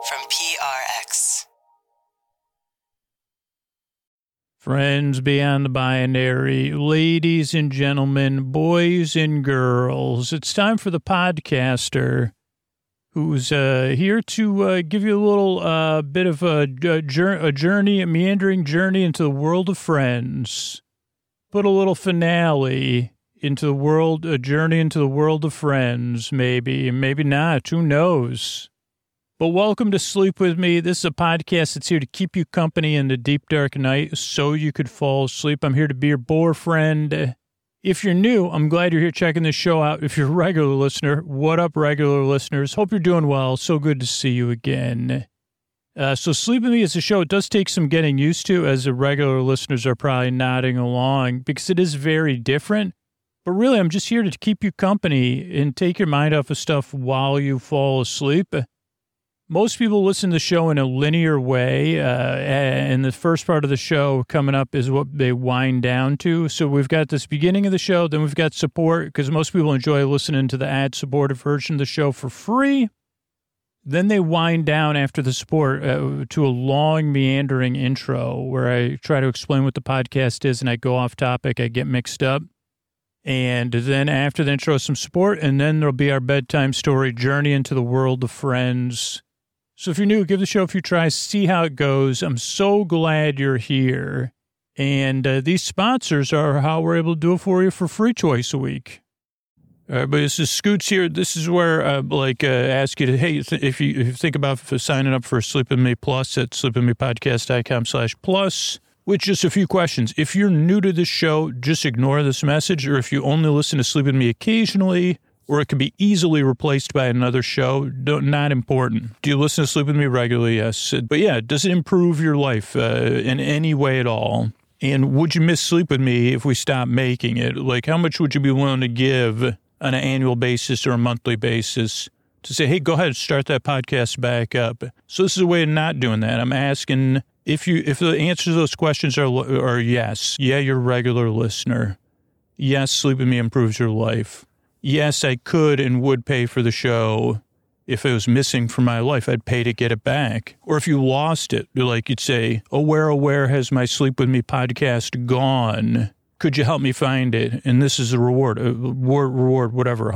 from PRX. Friends beyond the binary, ladies and gentlemen, boys and girls, it's time for the podcaster who's here to give you a little bit of a journey, a meandering journey into the world of Friends. Put a little finale into the world, a journey into the world of Friends, maybe not, who knows? But welcome to Sleep With Me. This is a podcast that's here to keep you company in the deep, dark night so you could fall asleep. I'm here to be your boyfriend. If you're new, I'm glad you're here checking this show out. If you're a regular listener, what up, regular listeners? Hope you're doing well. So good to see you again. So Sleep With Me is a show. It does take some getting used to, as the regular listeners are probably nodding along, because it is very different. But really, I'm just here to keep you company and take your mind off of stuff while you fall asleep. Most people listen to the show in a linear way, and the first part of the show coming up is what they wind down to. So we've got this beginning of the show, then we've got support, because most people enjoy listening to the ad-supported version of the show for free. Then they wind down after the support to a long, meandering intro where I try to explain what the podcast is, and I go off topic, I get mixed up. And then after the intro, some support, and then there'll be our bedtime story, Journey into the World of Friends. So if you're new, give the show a few tries, see how it goes. I'm so glad you're here. And these sponsors are how we're able to do it for you for free twice a week. But this is Scoots here. This is where ask you to, hey, if you think about signing up for Sleep With Me Plus at sleepwithmepodcast.com/plus, with just a few questions. If you're new to this show, just ignore this message. Or if you only listen to Sleep With Me occasionally, or it can be easily replaced by another show, not important. Do you listen to Sleep With Me regularly? Yes. But yeah, does it improve your life in any way at all? And would you miss Sleep With Me if we stopped making it? Like, how much would you be willing to give on an annual basis or a monthly basis to say, hey, go ahead and start that podcast back up? So this is a way of not doing that. I'm asking if the answers to those questions are yes. Yeah, you're a regular listener. Yes, Sleep With Me improves your life. Yes, I could and would pay for the show. If it was missing from my life, I'd pay to get it back. Or if you lost it, like you'd say, oh, where has my Sleep With Me podcast gone? Could you help me find it? And this is a reward, whatever,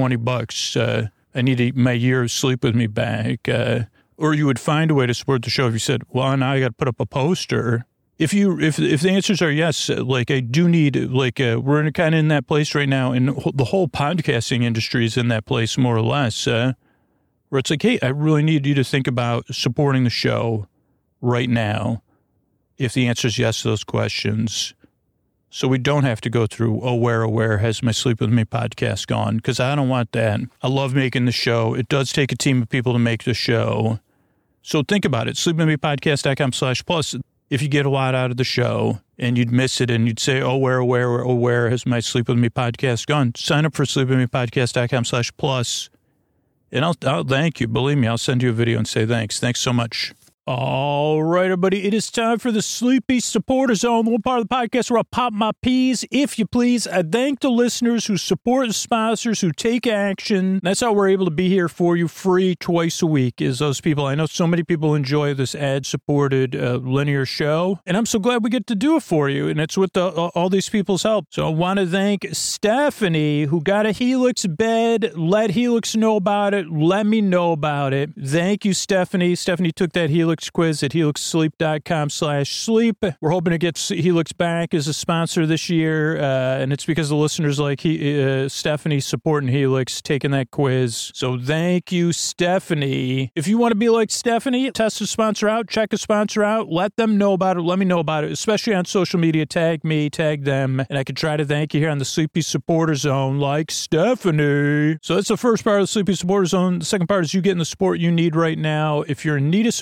$120. I need my year of Sleep With Me back. Or you would find a way to support the show if you said, well, now I got to put up a poster. If the answers are yes, like I do need, we're kind of in that place right now, and the whole podcasting industry is in that place more or less, where it's like, hey, I really need you to think about supporting the show right now. If the answer is yes to those questions, so we don't have to go through, oh, where has my Sleep With Me podcast gone? Because I don't want that. I love making the show. It does take a team of people to make the show. So think about it. sleepwithmepodcast.com/plus. If you get a lot out of the show and you'd miss it and you'd say, oh, where has my Sleep With Me podcast gone? Sign up for sleepwithmepodcast.com/plus. And I'll thank you. Believe me, I'll send you a video and say thanks. Thanks so much. All right, everybody, it is time for the Sleepy Supporter Zone, the one part of the podcast where I'll pop my peas, if you please. I thank the listeners who support the sponsors, who take action. That's how we're able to be here for you free twice a week, is those people. I know so many people enjoy this ad-supported linear show, and I'm so glad we get to do it for you, and it's with all these people's help. So I want to thank Stephanie, who got a Helix bed, let Helix know about it, let me know about it. Thank you, Stephanie. Stephanie took that Helix quiz at helixsleep.com/sleep. We're hoping to get Helix back as a sponsor this year, and it's because the listeners like Stephanie supporting Helix, taking that quiz. So thank you, Stephanie. If you want to be like Stephanie, test a sponsor out, check a sponsor out, let them know about it, let me know about it, especially on social media. Tag me, tag them, and I can try to thank you here on the Sleepy Supporter Zone like Stephanie. So that's the first part of the Sleepy Supporter Zone. The second part is you getting the support you need right now. If you're in need of support right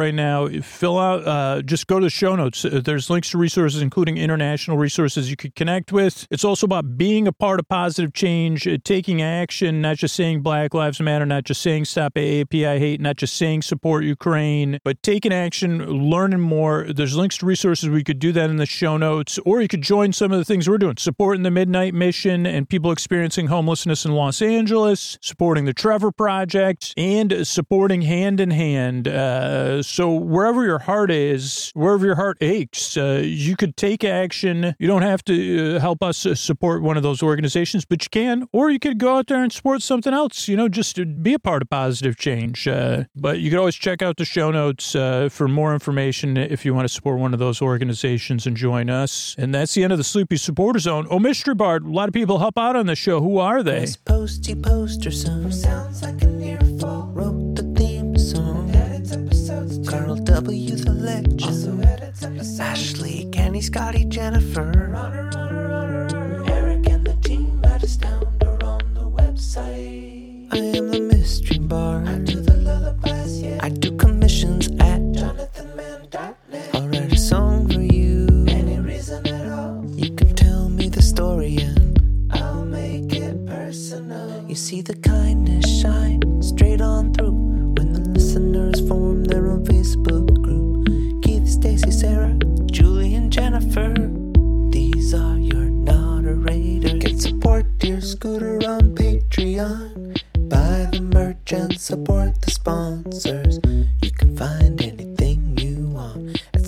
right now. Fill out, just go to the show notes. There's links to resources, including international resources you could connect with. It's also about being a part of positive change, taking action, not just saying Black Lives Matter, not just saying stop AAPI hate, not just saying support Ukraine, but taking action, learning more. There's links to resources. We could do that in the show notes, or you could join some of the things we're doing, supporting the Midnight Mission and people experiencing homelessness in Los Angeles, supporting the Trevor Project, and supporting Hand in Hand. So wherever your heart is, wherever your heart aches, you could take action. You don't have to help us support one of those organizations, but you can, or you could go out there and support something else, just to be a part of positive change. But you can always check out the show notes for more information if you want to support one of those organizations and join us. And that's the end of the Sleepy Supporter Zone. Oh, Mystery Bard, a lot of people help out on the show. Who are they? This posty poster son sounds like an earful. Wrote the theme song. Edits episodes too. Carl W. the Legend. Also edits episodes. Ashley, Kenny, Scotty, Jennifer. Runner. Eric and the team at Astound are on the website. I am the Mystery Bard. I do the lullabies, yeah. I do commissions at JonathanMann.net. I'll write a song for you. Any reason at all. You can tell me the story and I'll make it personal. You see the kindness shine straight on through when the listeners form their own Facebook group. Keith, Stacy, Sarah, Julie, and Jennifer. These are your moderators. Get support dear Scooter on Patreon. Buy the merch and support the sponsors. You can find anything you want at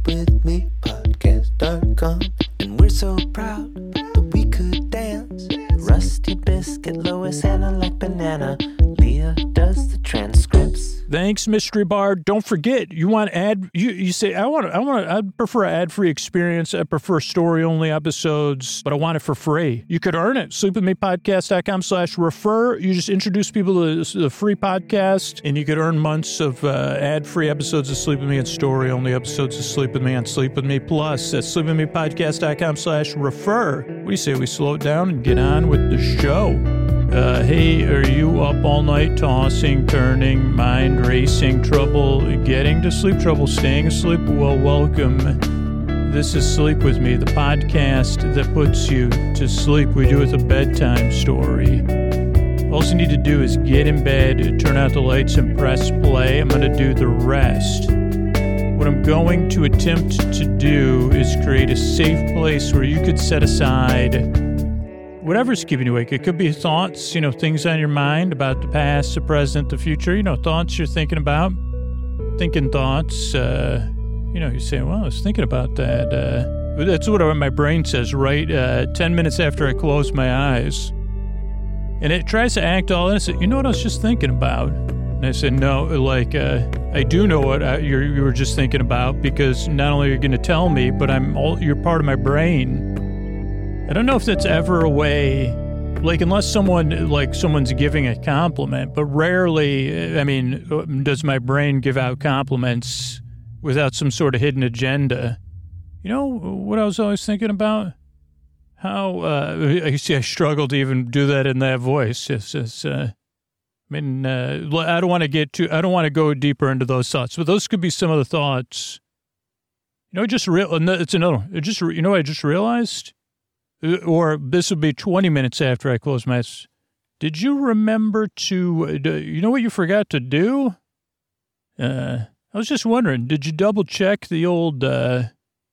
sleepwithmepodcast.com. And we're so proud that we could dance. Rusty Biscuit, Lois, Anna like banana. Leah does the transcripts. Thanks, Mystery Bard. Don't forget, you want ad? You say I'd prefer an ad-free experience. I prefer story-only episodes, but I want it for free. You could earn it. Sleepwithmepodcast.com/refer. You just introduce people to the free podcast, and you could earn months of ad-free episodes of Sleep With Me and story-only episodes of Sleep With Me on Sleep With Me Plus. That's sleepwithmepodcast.com/refer. What do you say we slow it down and get on with the show? Hey, are you up all night tossing, turning, mind racing, trouble getting to sleep, trouble staying asleep? Well, welcome. This is Sleep With Me, the podcast that puts you to sleep. We do it with a bedtime story. All you need to do is get in bed, turn out the lights, and press play. I'm going to do the rest. What I'm going to attempt to do is create a safe place where you could set aside whatever's keeping you awake. It could be thoughts, things on your mind about the past, the present, the future, thoughts you're thinking about, thinking thoughts. You say, well, I was thinking about that. That's what my brain says, right? 10 minutes after I close my eyes. And it tries to act all innocent. You know what I was just thinking about? And I said, no, I do know what you were just thinking about, because not only are you going to tell me, but you're part of my brain. I don't know if that's ever a way, unless someone's giving a compliment, but rarely, does my brain give out compliments without some sort of hidden agenda. You know what I was always thinking about? How, I struggle to even do that in that voice. I don't want to go deeper into those thoughts, but those could be some of the thoughts. It's another one. I just realized? Or this would be 20 minutes after I close my eyes. Did you remember you know what you forgot to do? I was just wondering, did you double check the old, then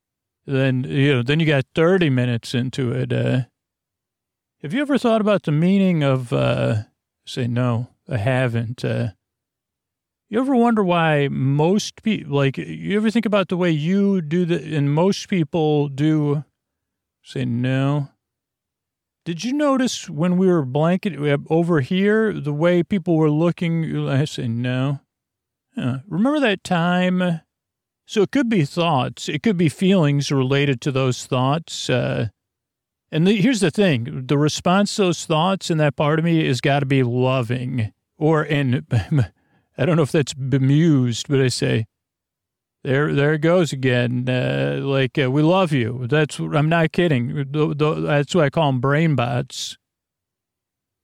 you got 30 minutes into it. Have you ever thought about the meaning of, say no, I haven't. You ever wonder why most people, you ever think about the way you do that and most people do? Say no. Did you notice when we were over here, the way people were looking? I say no. Remember that time? So it could be thoughts. It could be feelings related to those thoughts. Here's the thing. The response to those thoughts in that part of me has got to be loving. I don't know if that's bemused, but I say, There it goes again. We love you. I'm not kidding. That's why I call them brain bots.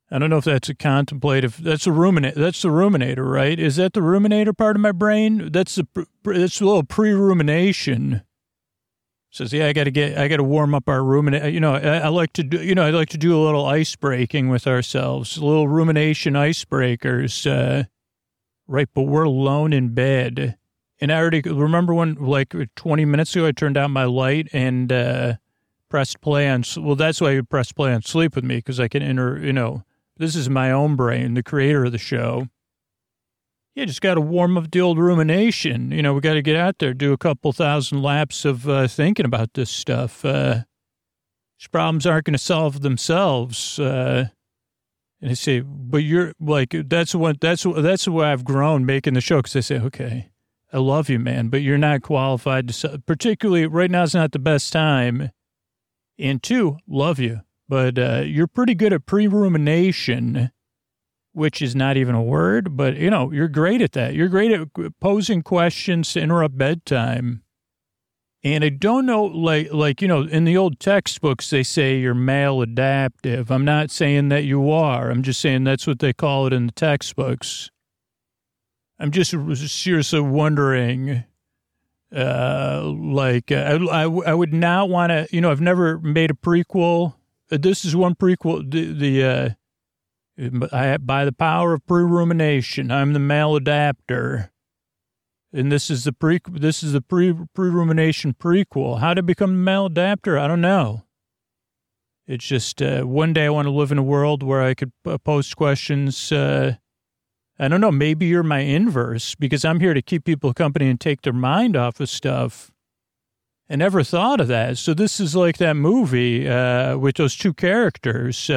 I don't know if that's a contemplative. That's the ruminator, right? Is that the ruminator part of my brain? That's a little pre-rumination. Says, yeah, I got to warm up our ruminate. You know, I like to do a little ice breaking with ourselves, a little rumination icebreakers. Right, but we're alone in bed. And I already remember when, like 20 minutes ago, I turned out my light and pressed play on. Well, that's why you press play on Sleep With Me, because I can this is my own brain, the creator of the show. Yeah, just got to warm up the old rumination. You know, we got to get out there, do a couple thousand laps of thinking about this stuff. These problems aren't going to solve themselves. And I say, but you're like, that's why I've grown making the show. Because I say, okay, I love you, man, but you're not qualified to, particularly right now is not the best time. And two, love you, but you're pretty good at pre-rumination, which is not even a word, but, you know, you're great at that. You're great at posing questions to interrupt bedtime. And I don't know, like you know, in the old textbooks, they say you're maladaptive. I'm not saying that you are. I'm just saying that's what they call it in the textbooks. I'm just seriously wondering, I would not want to, you know, I've never made a prequel. This is one prequel, by the power of pre-rumination, I'm the maladapter. And this is the pre-rumination prequel. How to become the maladapter? I don't know. It's just, one day I want to live in a world where I could post questions. I don't know, maybe you're my inverse, because I'm here to keep people company and take their mind off of stuff. I never thought of that. So this is like that movie with those two characters.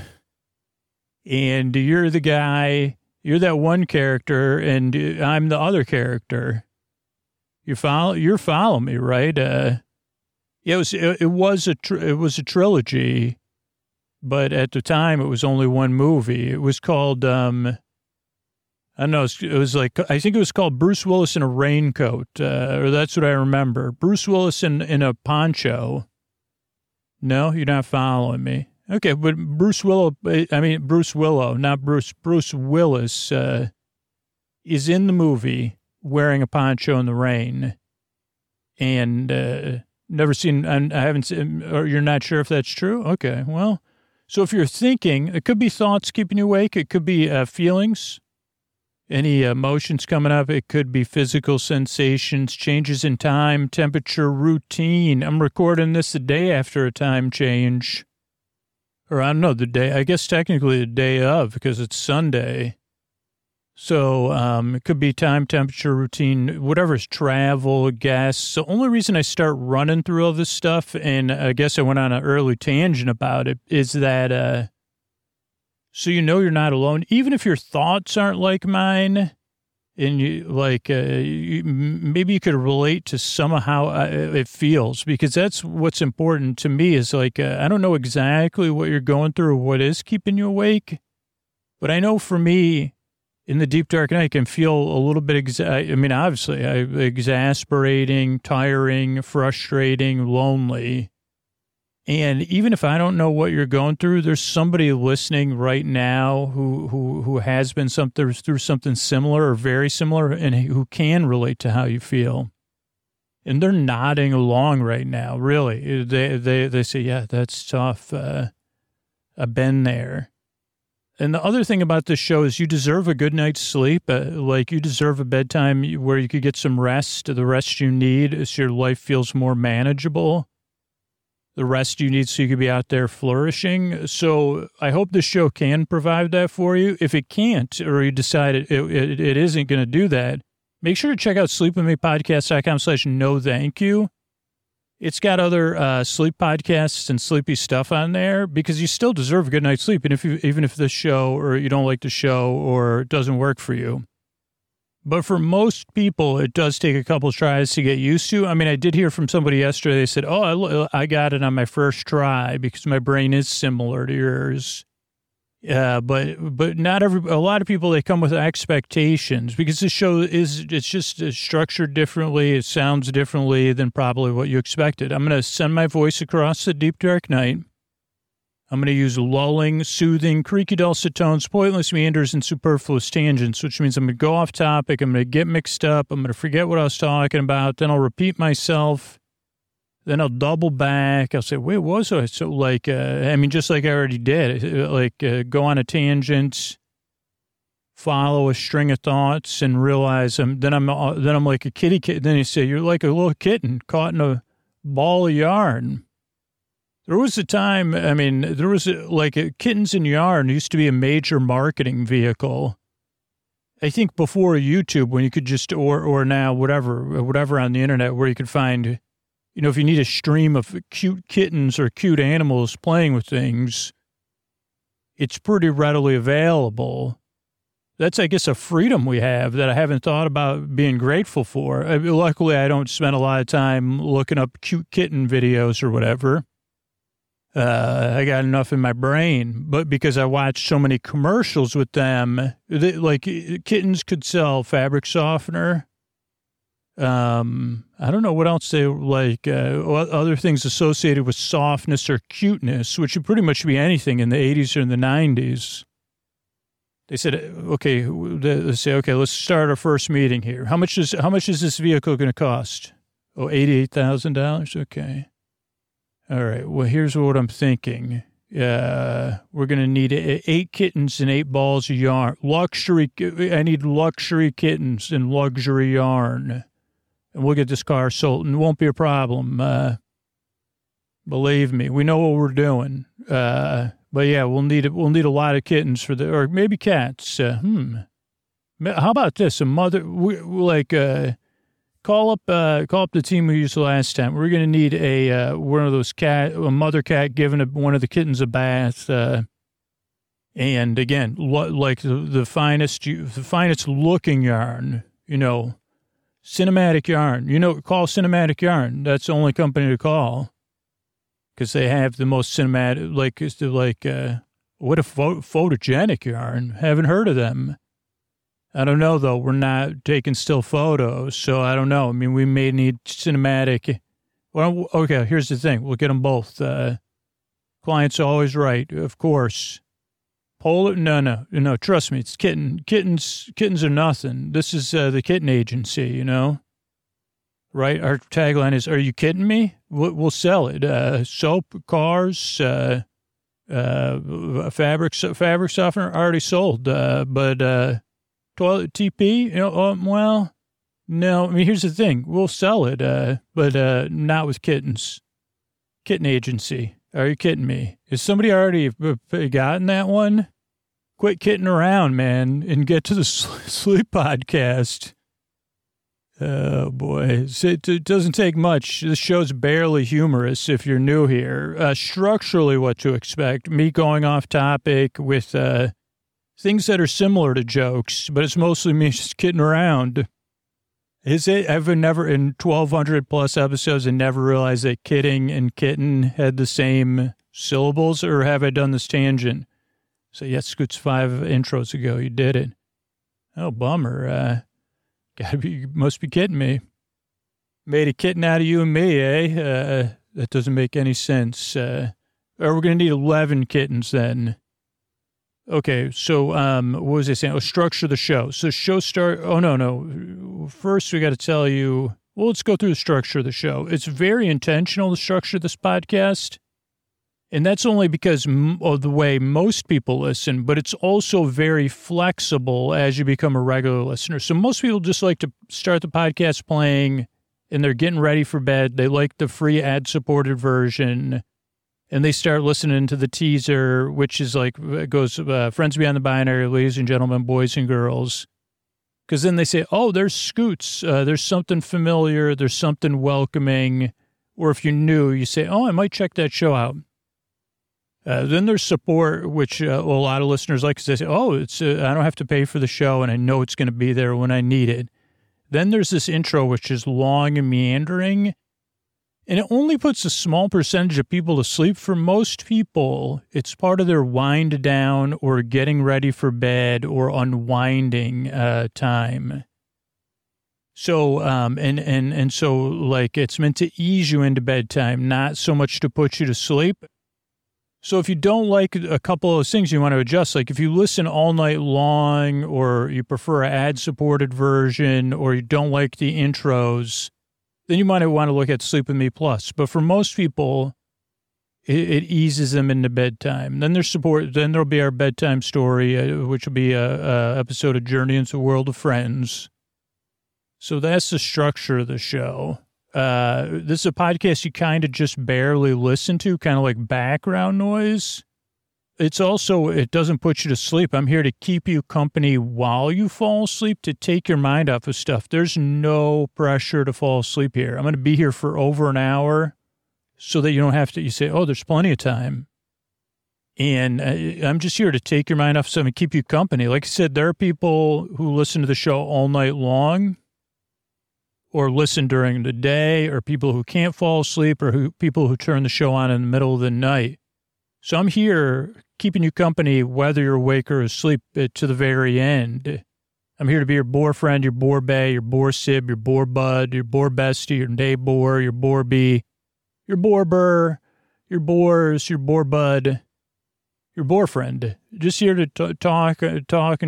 And you're the guy, you're that one character, and I'm the other character. You're following me, right? It was a trilogy, but at the time it was only one movie. It was called, I don't know, it was like, I think it was called Bruce Willis in a Raincoat, or that's what I remember. Bruce Willis in a poncho. No, you're not following me. Okay, but Bruce Willis, is in the movie wearing a poncho in the rain, and never seen, and I haven't seen, or you're not sure if that's true? Okay, well, so if you're thinking, it could be thoughts keeping you awake, it could be feelings, any emotions coming up, it could be physical sensations, changes in time, temperature, routine. I'm recording this the day after a time change. Or I don't know, I guess technically the day of, because it's Sunday. So it could be time, temperature, routine, whatever's travel, gas. The only reason I start running through all this stuff, and I guess I went on an early tangent about it, is that so you know you're not alone. Even if your thoughts aren't like mine, and you like maybe you could relate to somehow it feels, because that's what's important to me is like I don't know exactly what you're going through or what is keeping you awake, but I know for me in the deep dark night I can feel a little bit obviously exasperating, tiring, frustrating, lonely. And even if I don't know what you're going through, there's somebody listening right now who has been through something similar or very similar, and who can relate to how you feel. And they're nodding along right now. Really, they say, "Yeah, that's tough. I've been there." And the other thing about this show is you deserve a good night's sleep. You deserve a bedtime where you could get some rest, the rest you need, so your life feels more manageable. The rest you need so you could be out there flourishing. So I hope this show can provide that for you. If it can't, or you decide it isn't going to do that, make sure to check out sleepwithmepodcast.com/no thank you. It's got other sleep podcasts and sleepy stuff on there, because you still deserve a good night's sleep. And even if this show, or you don't like the show, or it doesn't work for you. But for most people, it does take a couple tries to get used to. I mean, I did hear from somebody yesterday. They said, I got it on my first try because my brain is similar to yours. But not a lot of people, they come with expectations, because the show it's just structured differently. It sounds differently than probably what you expected. I'm going to send my voice across the deep dark night. I'm going to use lulling, soothing, creaky dulcet tones, pointless meanders, and superfluous tangents, which means I'm going to go off topic. I'm going to get mixed up. I'm going to forget what I was talking about. Then I'll repeat myself. Then I'll double back. I'll say, wait, what was I? So like, just like I already did, go on a tangent, follow a string of thoughts, and realize then I'm like a kitty kitten. Then you say, you're like a little kitten caught in a ball of yarn. There was a time, kittens in yarn used to be a major marketing vehicle. I think before YouTube, when you could just, or now, whatever on the internet, where you could find, if you need a stream of cute kittens or cute animals playing with things, it's pretty readily available. That's, I guess, a freedom we have that I haven't thought about being grateful for. Luckily, I don't spend a lot of time looking up cute kitten videos or whatever. I got enough in my brain, but because I watched so many commercials with them, kittens could sell fabric softener. I don't know what else they other things associated with softness or cuteness, which would pretty much be anything in the 80s or in the 90s. They said, okay, let's start our first meeting here. How much is this vehicle going to cost? Oh, $88,000. Okay. All right. Well, here's what I'm thinking. We're going to need 8 kittens and 8 balls of yarn. I need luxury kittens and luxury yarn. And we'll get this car sold, and it won't be a problem. Believe me, we know what we're doing. But yeah, we'll need a lot of kittens or maybe cats. How about this? A mother, call up the team we used last time. We're going to need a mother cat giving one of the kittens a bath. And again, the finest looking yarn, cinematic yarn, call Cinematic Yarn. That's the only company to call. Because they have the most cinematic, what a photogenic yarn. Haven't heard of them. I don't know, though. We're not taking still photos, so I don't know. We may need cinematic. Well, okay, here's the thing. We'll get them both. Client's always right, of course. No, trust me, it's kittens are nothing. This is the kitten agency, Right? Our tagline is, are you kidding me? We'll sell it. Soap, cars, fabric softener already sold. But toilet TP, well, no. Here's the thing. We'll sell it, but not with kittens. Kitten agency. Are you kidding me? Has somebody already gotten that one? Quit kidding around, man, and get to the sleep podcast. Oh, boy. It doesn't take much. This show's barely humorous if you're new here. Structurally, what to expect. Me going off topic with things that are similar to jokes, but it's mostly me just kidding around. Is it? I've never, in 1,200 plus episodes, I never realized that kidding and kitten had the same syllables, or have I done this tangent? So, yes, Scoots 5 intros ago, you did it. Oh, bummer. Must be kidding me. Made a kitten out of you and me, eh? That doesn't make any sense. Or we're going to need 11 kittens then. Okay, so what was I saying? Structure the show. So show start. Oh, no. First, we got to tell you, let's go through the structure of the show. It's very intentional, the structure of this podcast. And that's only because of the way most people listen, but it's also very flexible as you become a regular listener. So most people just like to start the podcast playing and they're getting ready for bed. They like the free ad-supported version, and they start listening to the teaser, which is it goes, Friends Beyond the Binary, ladies and gentlemen, boys and girls. Because then they say, oh, there's Scoots. There's something familiar. There's something welcoming. Or if you're new, you say, oh, I might check that show out. Then there's support, which a lot of listeners like, because they say, oh, I don't have to pay for the show, and I know it's going to be there when I need it. Then there's this intro, which is long and meandering, and it only puts a small percentage of people to sleep. For most people, it's part of their wind down or getting ready for bed or unwinding time. So, and so, it's meant to ease you into bedtime, not so much to put you to sleep. So if you don't like a couple of those things, you want to adjust. Like if you listen all night long, or you prefer an ad-supported version, or you don't like the intros, then you might want to look at Sleep With Me Plus. But for most people, it eases them into bedtime. Then there'll be our bedtime story, which will be a episode of Journey into the World of Friends. So that's the structure of the show. This is a podcast you kind of just barely listen to, kind of like background noise. It doesn't put you to sleep. I'm here to keep you company while you fall asleep, to take your mind off of stuff. There's no pressure to fall asleep here. I'm going to be here for over an hour so that you don't have to, you say, oh, there's plenty of time. And I'm just here to take your mind off stuff and keep you company. Like I said, there are people who listen to the show all night long, or listen during the day, or people who can't fall asleep, or people who turn the show on in the middle of the night. So I'm here keeping you company whether you're awake or asleep to the very end. I'm here to be your boar friend, your boar bae, your boar sib, your boar bud, your boar bestie, your neighbor, your boar bee, your boar burr, your boars, your boar bud, your boar friend. Just here to talk and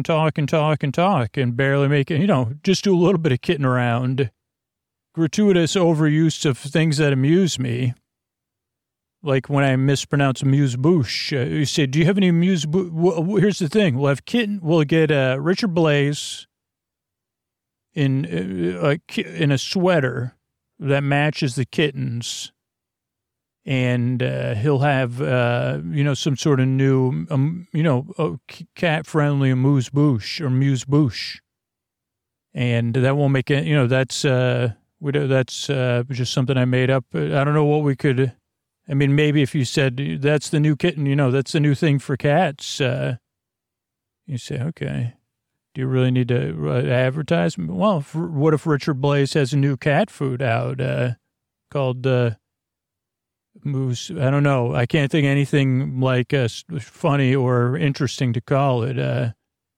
barely make it, just do a little bit of kidding around. Gratuitous overuse of things that amuse me. Like when I mispronounce amuse-bouche. You say, do you have any amuse-bouche? Well, here's the thing. We'll get Richard Blaze in a sweater that matches the kittens. And he'll have, some sort of new, cat-friendly amuse-bouche or muse-bouche. And that won't make it, that's just something I made up. I don't know what we could, maybe if you said that's the new kitten, that's the new thing for cats. You say, okay, do you really need to advertise? Well, what if Richard Blaze has a new cat food out called Moose? I don't know. I can't think of anything like funny or interesting to call it.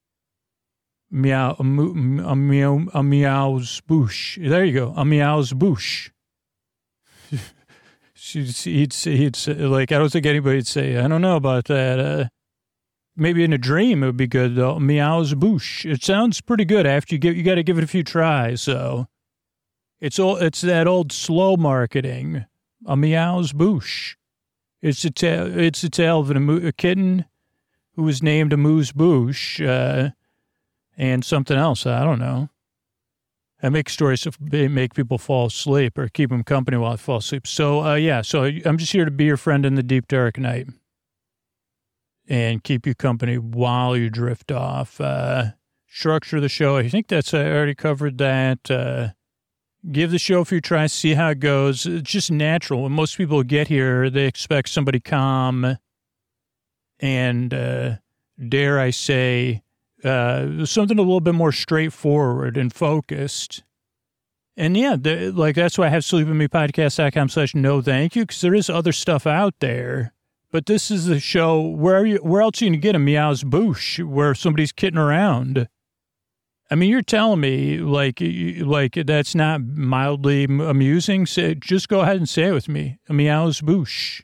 A meow's bouche. There you go. A meow's bouche. He'd say, like, I don't think anybody'd say, I don't know about that. Maybe in a dream it would be good though. Meow's bouche. It sounds pretty good after you got to give it a few tries. So it's that old slow marketing. A meow's bouche. It's a tale of a kitten who was named amuse-bouche, and something else. I don't know. I make stories to make people fall asleep or keep them company while I fall asleep. So, so I'm just here to be your friend in the deep, dark night and keep you company while you drift off. Structure of the show, I think I already covered that. Give the show a few tries, see how it goes. It's just natural. When most people get here, they expect somebody calm and, dare I say, something a little bit more straightforward and focused. And that's why I have sleepwithmepodcast.com/no thank you, because there is other stuff out there. But this is the show. Where else are you going to get a meow's bouche where somebody's kidding around? You're telling me like that's not mildly amusing? Just go ahead and say it with me. A meow's bouche.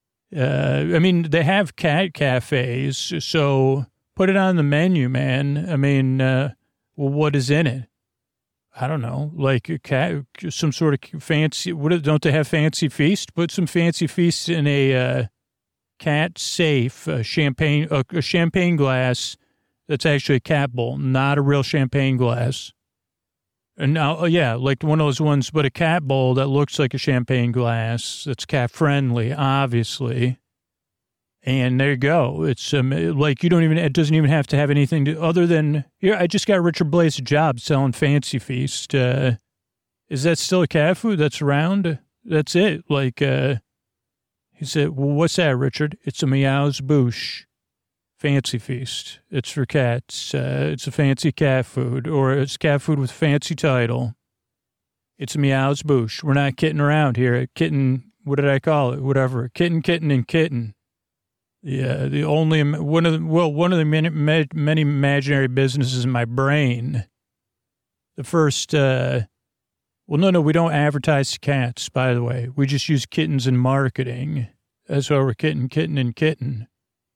They have cat cafes, so put it on the menu, man. What is in it? I don't know, like a cat, some sort of fancy. Don't they have fancy feast? Put some fancy feast in a cat safe champagne, a champagne glass that's actually a cat bowl, not a real champagne glass. And now, like one of those ones, but a cat bowl that looks like a champagne glass that's cat friendly, obviously. And there you go. It's like it doesn't even have to have anything to, other than, here, I just got Richard Blaze a job selling Fancy Feast. Is that still a cat food that's around? That's it. Like, he said, well, what's that, Richard? It's a meow's bouche. Fancy Feast. It's for cats. It's a fancy cat food, or it's cat food with a fancy title. It's a meow's bouche. We're not kidding around here. Kitten, what did I call it? Whatever. Kitten, and kitten. Yeah, one of the many imaginary businesses in my brain. The first, no, we don't advertise cats, by the way. We just use kittens in marketing. That's why we're kitten.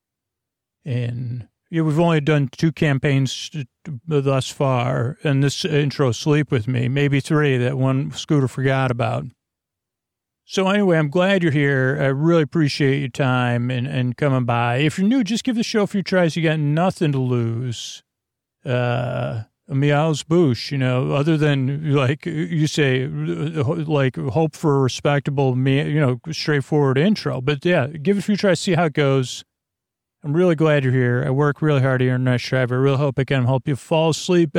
And yeah, we've only done 2 campaigns thus far, and this intro, Sleep With Me, maybe 3 that one Scooter forgot about. So anyway, I'm glad you're here. I really appreciate your time and coming by. If you're new, just give the show a few tries. You got nothing to lose. Meows boosh, other than, like you say, like hope for a respectable, straightforward intro. But yeah, give it a few tries, see how it goes. I'm really glad you're here. I work really hard here in Nice Drive. I really hope I can help you fall asleep.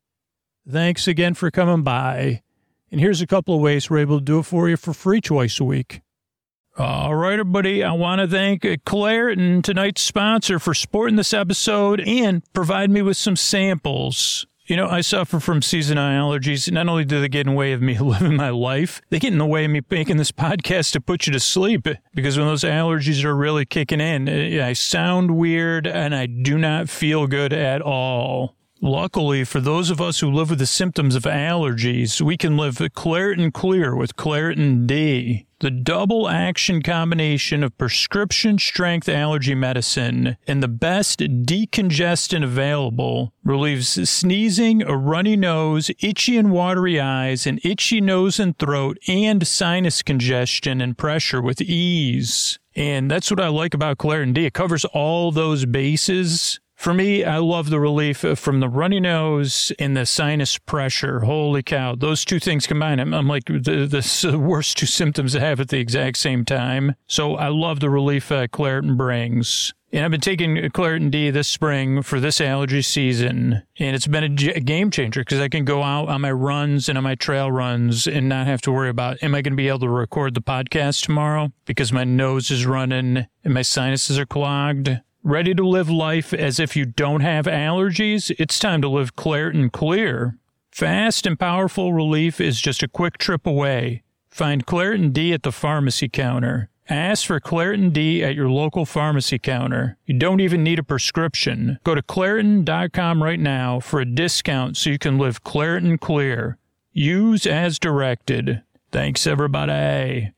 Thanks again for coming by. And here's a couple of ways we're able to do it for you for free twice a week. All right, everybody. I want to thank Claritin, tonight's sponsor, for supporting this episode and provide me with some samples. I suffer from seasonal allergies. Not only do they get in the way of me living my life, they get in the way of me making this podcast to put you to sleep. Because when those allergies are really kicking in, I sound weird and I do not feel good at all. Luckily, for those of us who live with the symptoms of allergies, we can live Claritin Clear with Claritin D. The double action combination of prescription strength allergy medicine and the best decongestant available relieves sneezing, a runny nose, itchy and watery eyes, an itchy nose and throat, and sinus congestion and pressure with ease. And that's what I like about Claritin D. It covers all those bases. For me, I love the relief from the runny nose and the sinus pressure. Holy cow. Those 2 things combined, I'm like the worst 2 symptoms I have at the exact same time. So I love the relief Claritin brings. And I've been taking Claritin D this spring for this allergy season. And it's been a game changer because I can go out on my runs and on my trail runs and not have to worry about, am I going to be able to record the podcast tomorrow because my nose is running and my sinuses are clogged? Ready to live life as if you don't have allergies? It's time to live Claritin Clear. Fast and powerful relief is just a quick trip away. Find Claritin D at the pharmacy counter. Ask for Claritin D at your local pharmacy counter. You don't even need a prescription. Go to Claritin.com right now for a discount so you can live Claritin Clear. Use as directed. Thanks, everybody.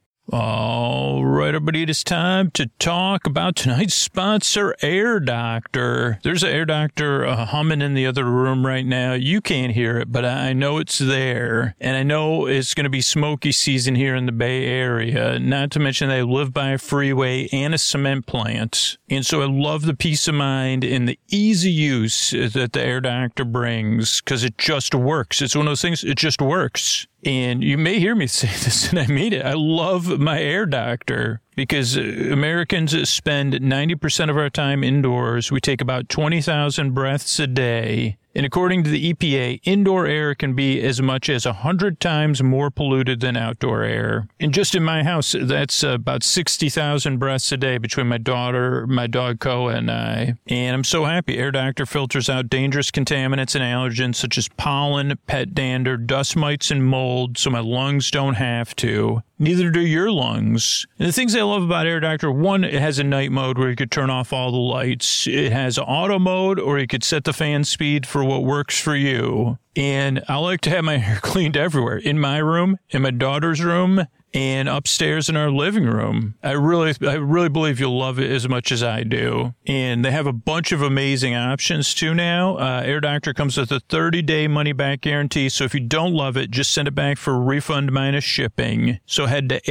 All right, everybody, it is time to talk about tonight's sponsor, Air Doctor. There's an Air Doctor humming in the other room right now. You can't hear it, but I know it's there. And I know it's going to be smoky season here in the Bay Area, not to mention they live by a freeway and a cement plant. And so I love the peace of mind and the easy use that the Air Doctor brings because it just works. It's one of those things, it just works. And you may hear me say this, and I mean it. I love my Air Doctor because Americans spend 90% of our time indoors. We take about 20,000 breaths a day. And according to the EPA, indoor air can be as much as 100 times more polluted than outdoor air. And just in my house, that's about 60,000 breaths a day between my daughter, my dog Koa, and I. And I'm so happy. Air Doctor filters out dangerous contaminants and allergens such as pollen, pet dander, dust mites, and mold, so my lungs don't have to. Neither do your lungs. And the things I love about Air Doctor, one, it has a night mode where you could turn off all the lights. It has auto mode, or you could set the fan speed for what works for you. And I like to have my hair cleaned everywhere. In my room, in my daughter's room, and upstairs in our living room. I really believe you'll love it as much as I do. And they have a bunch of amazing options too now. Air Doctor comes with a 30-day money-back guarantee, so if you don't love it, just send it back for a refund minus shipping. So head to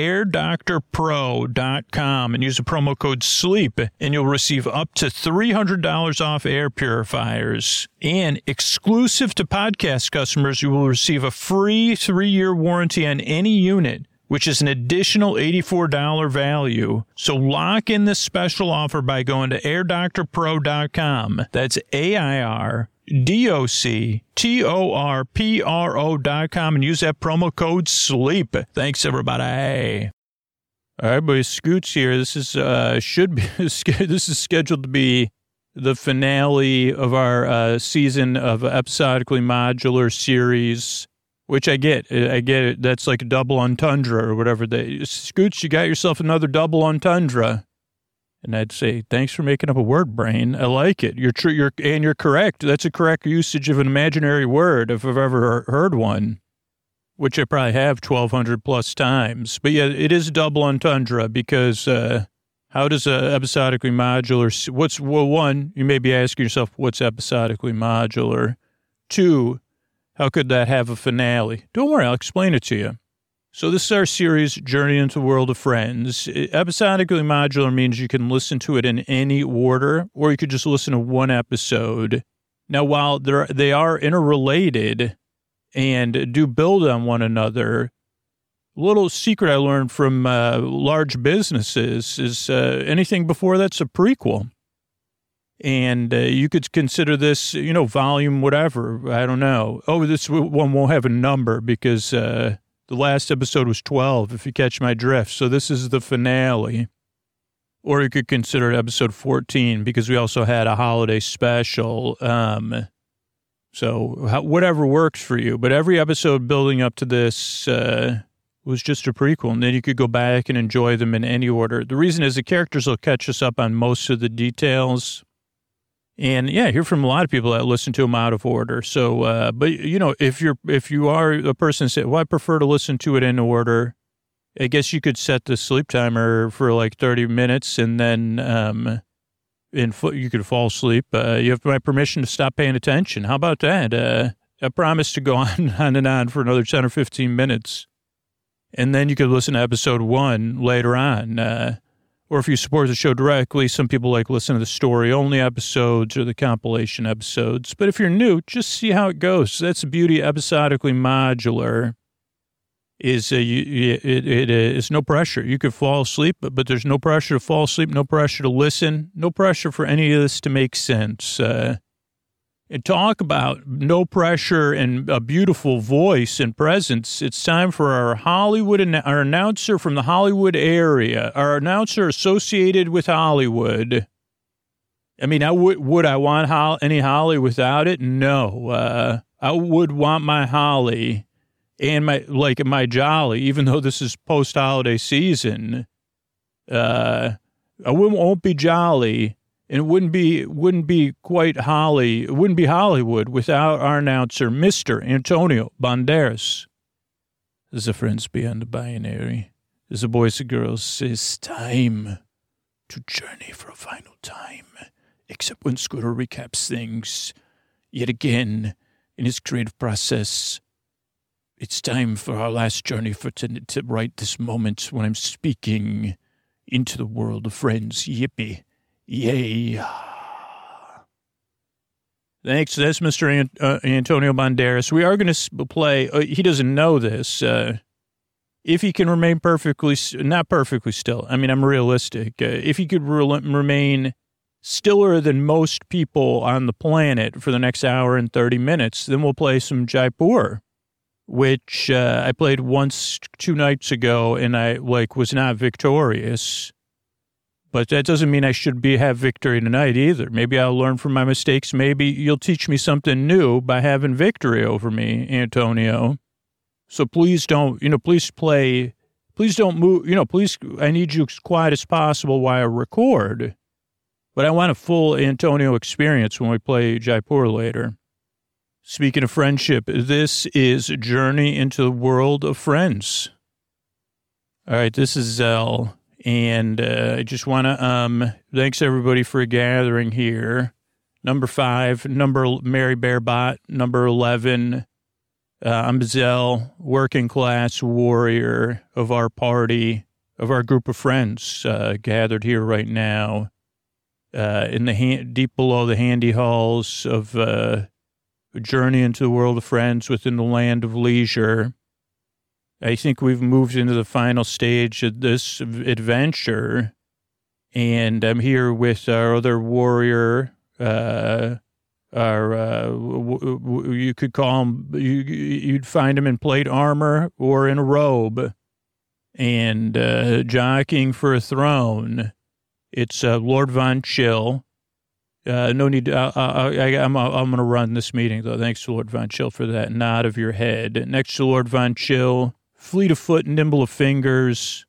airdoctorpro.com and use the promo code SLEEP, and you'll receive up to $300 off air purifiers. And exclusive to podcast customers, you will receive a free 3-year warranty on any unit, which is an additional $84 value. So lock in this special offer by going to airdoctorpro.com. That's AIRDOCTORPRO.com and use that promo code SLEEP. Thanks, everybody. All right, boys, Scoots here. This is this is scheduled to be the finale of our season of episodically modular series, which I get it. That's like a double entendre or whatever. Scoots, you got yourself another double entendre. And I'd say, thanks for making up a word, brain. I like it. You're correct. That's a correct usage of an imaginary word if I've ever heard one, which I probably have 1,200 plus times. But yeah, it is double entendre because How does episodically modular, one, you may be asking yourself, what's episodically modular? Two, how could that have a finale? Don't worry, I'll explain it to you. So this is our series, Journey into the World of Friends. Episodically modular means you can listen to it in any order, or you could just listen to one episode. Now, while they are interrelated and do build on one another, a little secret I learned from large businesses is anything before that's a prequel. And you could consider this, volume whatever. I don't know. Oh, this one won't have a number because the last episode was 12, if you catch my drift. So this is the finale. Or you could consider it episode 14 because we also had a holiday special. So whatever works for you. But every episode building up to this was just a prequel. And then you could go back and enjoy them in any order. The reason is the characters will catch us up on most of the details. And yeah, I hear from a lot of people that listen to them out of order. So, but if you are a person that says, well, I prefer to listen to it in order, I guess you could set the sleep timer for like 30 minutes and then, you could fall asleep. You have my permission to stop paying attention. How about that? I promise to go on and on for another 10 or 15 minutes. And then you could listen to episode 1 later on. Or if you support the show directly, some people like listen to the story-only episodes or the compilation episodes. But if you're new, just see how it goes. That's the beauty of episodically modular. Is it's no pressure. You could fall asleep, but there's no pressure to fall asleep, no pressure to listen, no pressure for any of this to make sense. And talk about no pressure and a beautiful voice and presence. It's time for our our announcer from the Hollywood area, our announcer associated with Hollywood. I mean, would I want any Holly without it? No. I would want my Holly and my Jolly, even though this is post-holiday season. I won't be Jolly. And it wouldn't be quite Holly. It wouldn't be Hollywood without our announcer, Mr. Antonio Banderas. As the friends beyond the binary, as the boys and girls, it's time to journey for a final time. Except when Scooter recaps things yet again in his creative process. It's time for our last journey to right this moment when I'm speaking into the world of Friends. Yippee. Yay. Thanks. That's Mr. Antonio Banderas. We are going to play, he doesn't know this, if he can remain not perfectly still. I mean, I'm realistic. If he could remain stiller than most people on the planet for the next hour and 30 minutes, then we'll play some Jaipur, which I played once 2 nights ago, and I was not victorious. But that doesn't mean I should have victory tonight either. Maybe I'll learn from my mistakes. Maybe you'll teach me something new by having victory over me, Antonio. So please don't, please don't move, please, I need you as quiet as possible while I record. But I want a full Antonio experience when we play Jaipur later. Speaking of friendship, this is Journey into the World of Friends. All right, this is Zell. And I just want to thanks everybody for gathering here. Number 5, Mary Bearbot. Number 11, I'm Zell, working class warrior of our party, of our group of friends gathered here right now in the deep below the handy halls of a journey into the world of friends within the land of leisure. I think we've moved into the final stage of this adventure, and I'm here with our other warrior, you could call him, you'd find him in plate armor or in a robe, and jockeying for a throne. It's Lord Von Chill. No need. I'm going to run this meeting, though. Thanks to Lord Von Chill for that nod of your head. Next to Lord Von Chill, fleet of foot, nimble of fingers,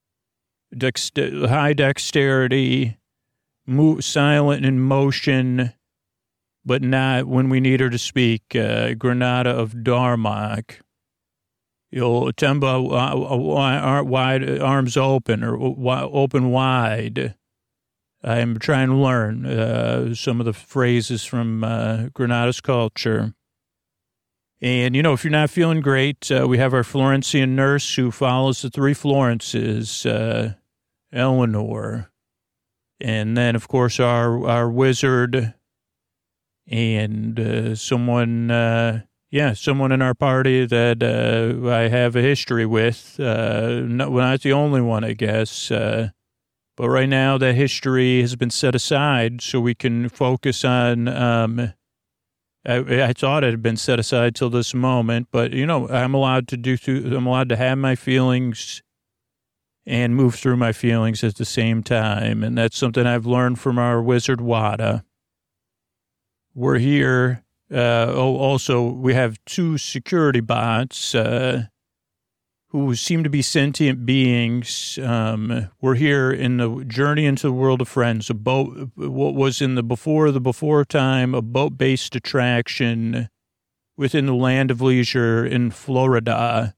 high dexterity, silent in motion, but not when we need her to speak. Granada of Darmok. Temba, wide arms open or open wide. I'm trying to learn some of the phrases from Granada's culture. And, if you're not feeling great, we have our Florentian nurse who follows the three Florences, Eleanor. And then, of course, our wizard and someone in our party that I have a history with. Not the only one, I guess. But right now, that history has been set aside so we can focus on, I thought it had been set aside till this moment, but, I'm allowed to have my feelings and move through my feelings at the same time. And that's something I've learned from our wizard Wada. We're here. Also, we have two security bots, who seem to be sentient beings. We're here in the journey into the world of friends, a boat, what was in the before time, a boat-based attraction within the land of leisure in Florida,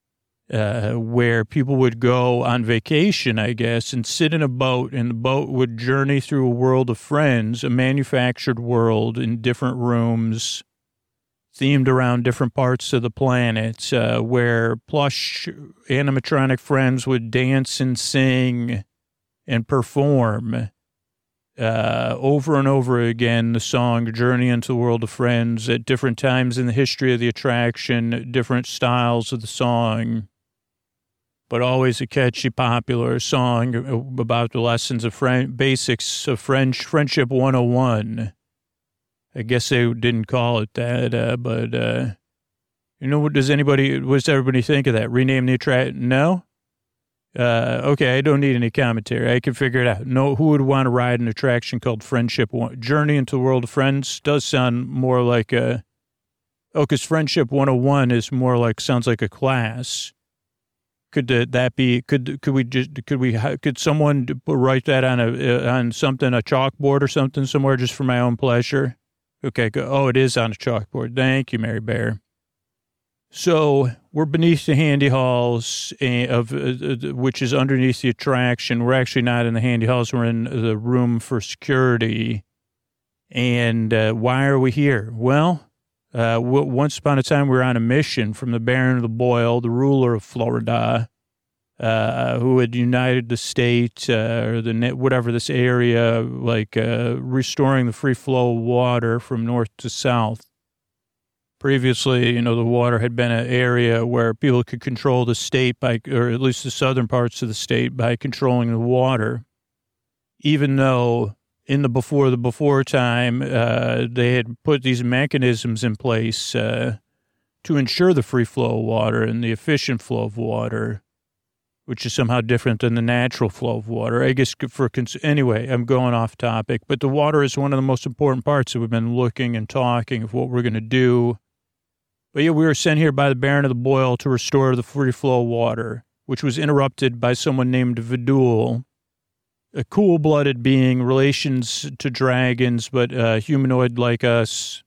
where people would go on vacation, I guess, and sit in a boat, and the boat would journey through a world of friends, a manufactured world in different rooms, themed around different parts of the planet, where plush animatronic friends would dance and sing and perform over and over again the song Journey into the World of Friends at different times in the history of the attraction, different styles of the song, but always a catchy, popular song about the lessons of basics of Friendship 101. I guess they didn't call it that, but what does everybody think of that? Rename the attraction? No? Okay, I don't need any commentary. I can figure it out. No, who would want to ride an attraction called Friendship Journey into the World of Friends? Does sound more like because Friendship 101 is more like, sounds like a class. Could that be, could someone write that on something, a chalkboard or something somewhere just for my own pleasure? Okay, oh, it is on a chalkboard. Thank you, Mary Bear. So we're beneath the handy halls which is underneath the attraction. We're actually not in the handy halls. We're in the room for security. And why are we here? Well, once upon a time, we were on a mission from the Baron of the Boyle, the ruler of Florida, who had united the state or whatever this area, restoring the free flow of water from north to south. Previously, the water had been an area where people could control the state or at least the southern parts of the state by controlling the water, even though in the before time, they had put these mechanisms in place to ensure the free flow of water and the efficient flow of water, which is somehow different than the natural flow of water. I guess anyway, I'm going off topic, but the water is one of the most important parts that we've been looking and talking of what we're going to do. But yeah, we were sent here by the Baron of the Boyle to restore the free flow of water, which was interrupted by someone named Vidul, a cool-blooded being, relations to dragons, but humanoid like us,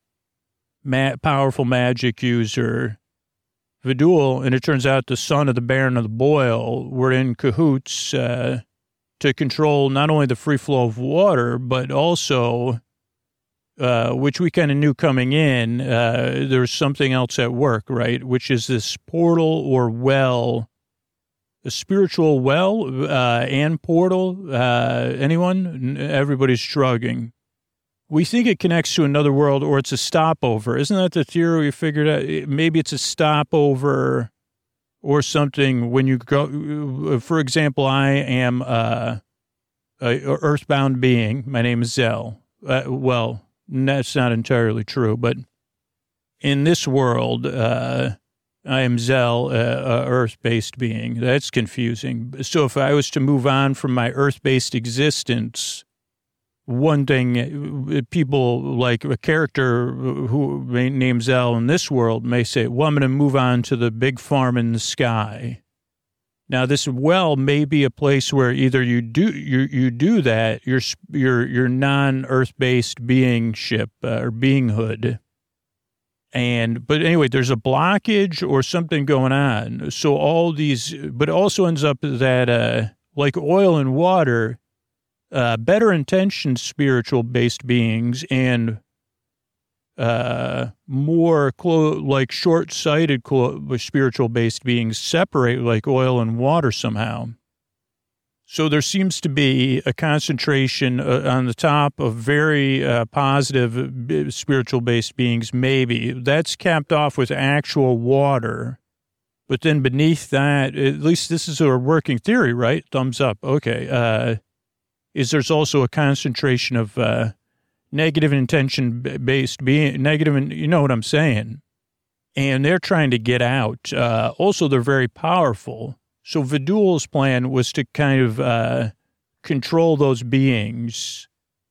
powerful magic user. Vidul, and it turns out the son of the Baron of the Boyle, were in cahoots to control not only the free flow of water, but also, which we kind of knew coming in, there's something else at work, right? Which is this portal or well, a spiritual well and portal. Anyone? Everybody's shrugging. We think it connects to another world or it's a stopover. Isn't that the theory we figured out? Maybe it's a stopover or something when you go. For example, I am a earthbound being. My name is Zell. Well, that's not entirely true, but in this world, I am Zell, a earth-based being. That's confusing. So if I was to move on from my earth-based existence, one thing people like a character who named Zell in this world may say, well, I'm going to move on to the big farm in the sky. Now, this well may be a place where either you do that, your non-earth-based beingship or beinghood, But anyway, there's a blockage or something going on. So all these, but it also ends up that, like oil and water, better intentioned spiritual based beings and, more like short-sighted spiritual based beings separate like oil and water somehow. So there seems to be a concentration on the top of very positive spiritual-based beings, maybe. That's capped off with actual water. But then beneath that, at least this is a working theory, right? Thumbs up. Okay. Is there's also a concentration of negative intention-based being, negative, and you know what I'm saying? And they're trying to get out. Also, they're very powerful. So Vidul's plan was to kind of control those beings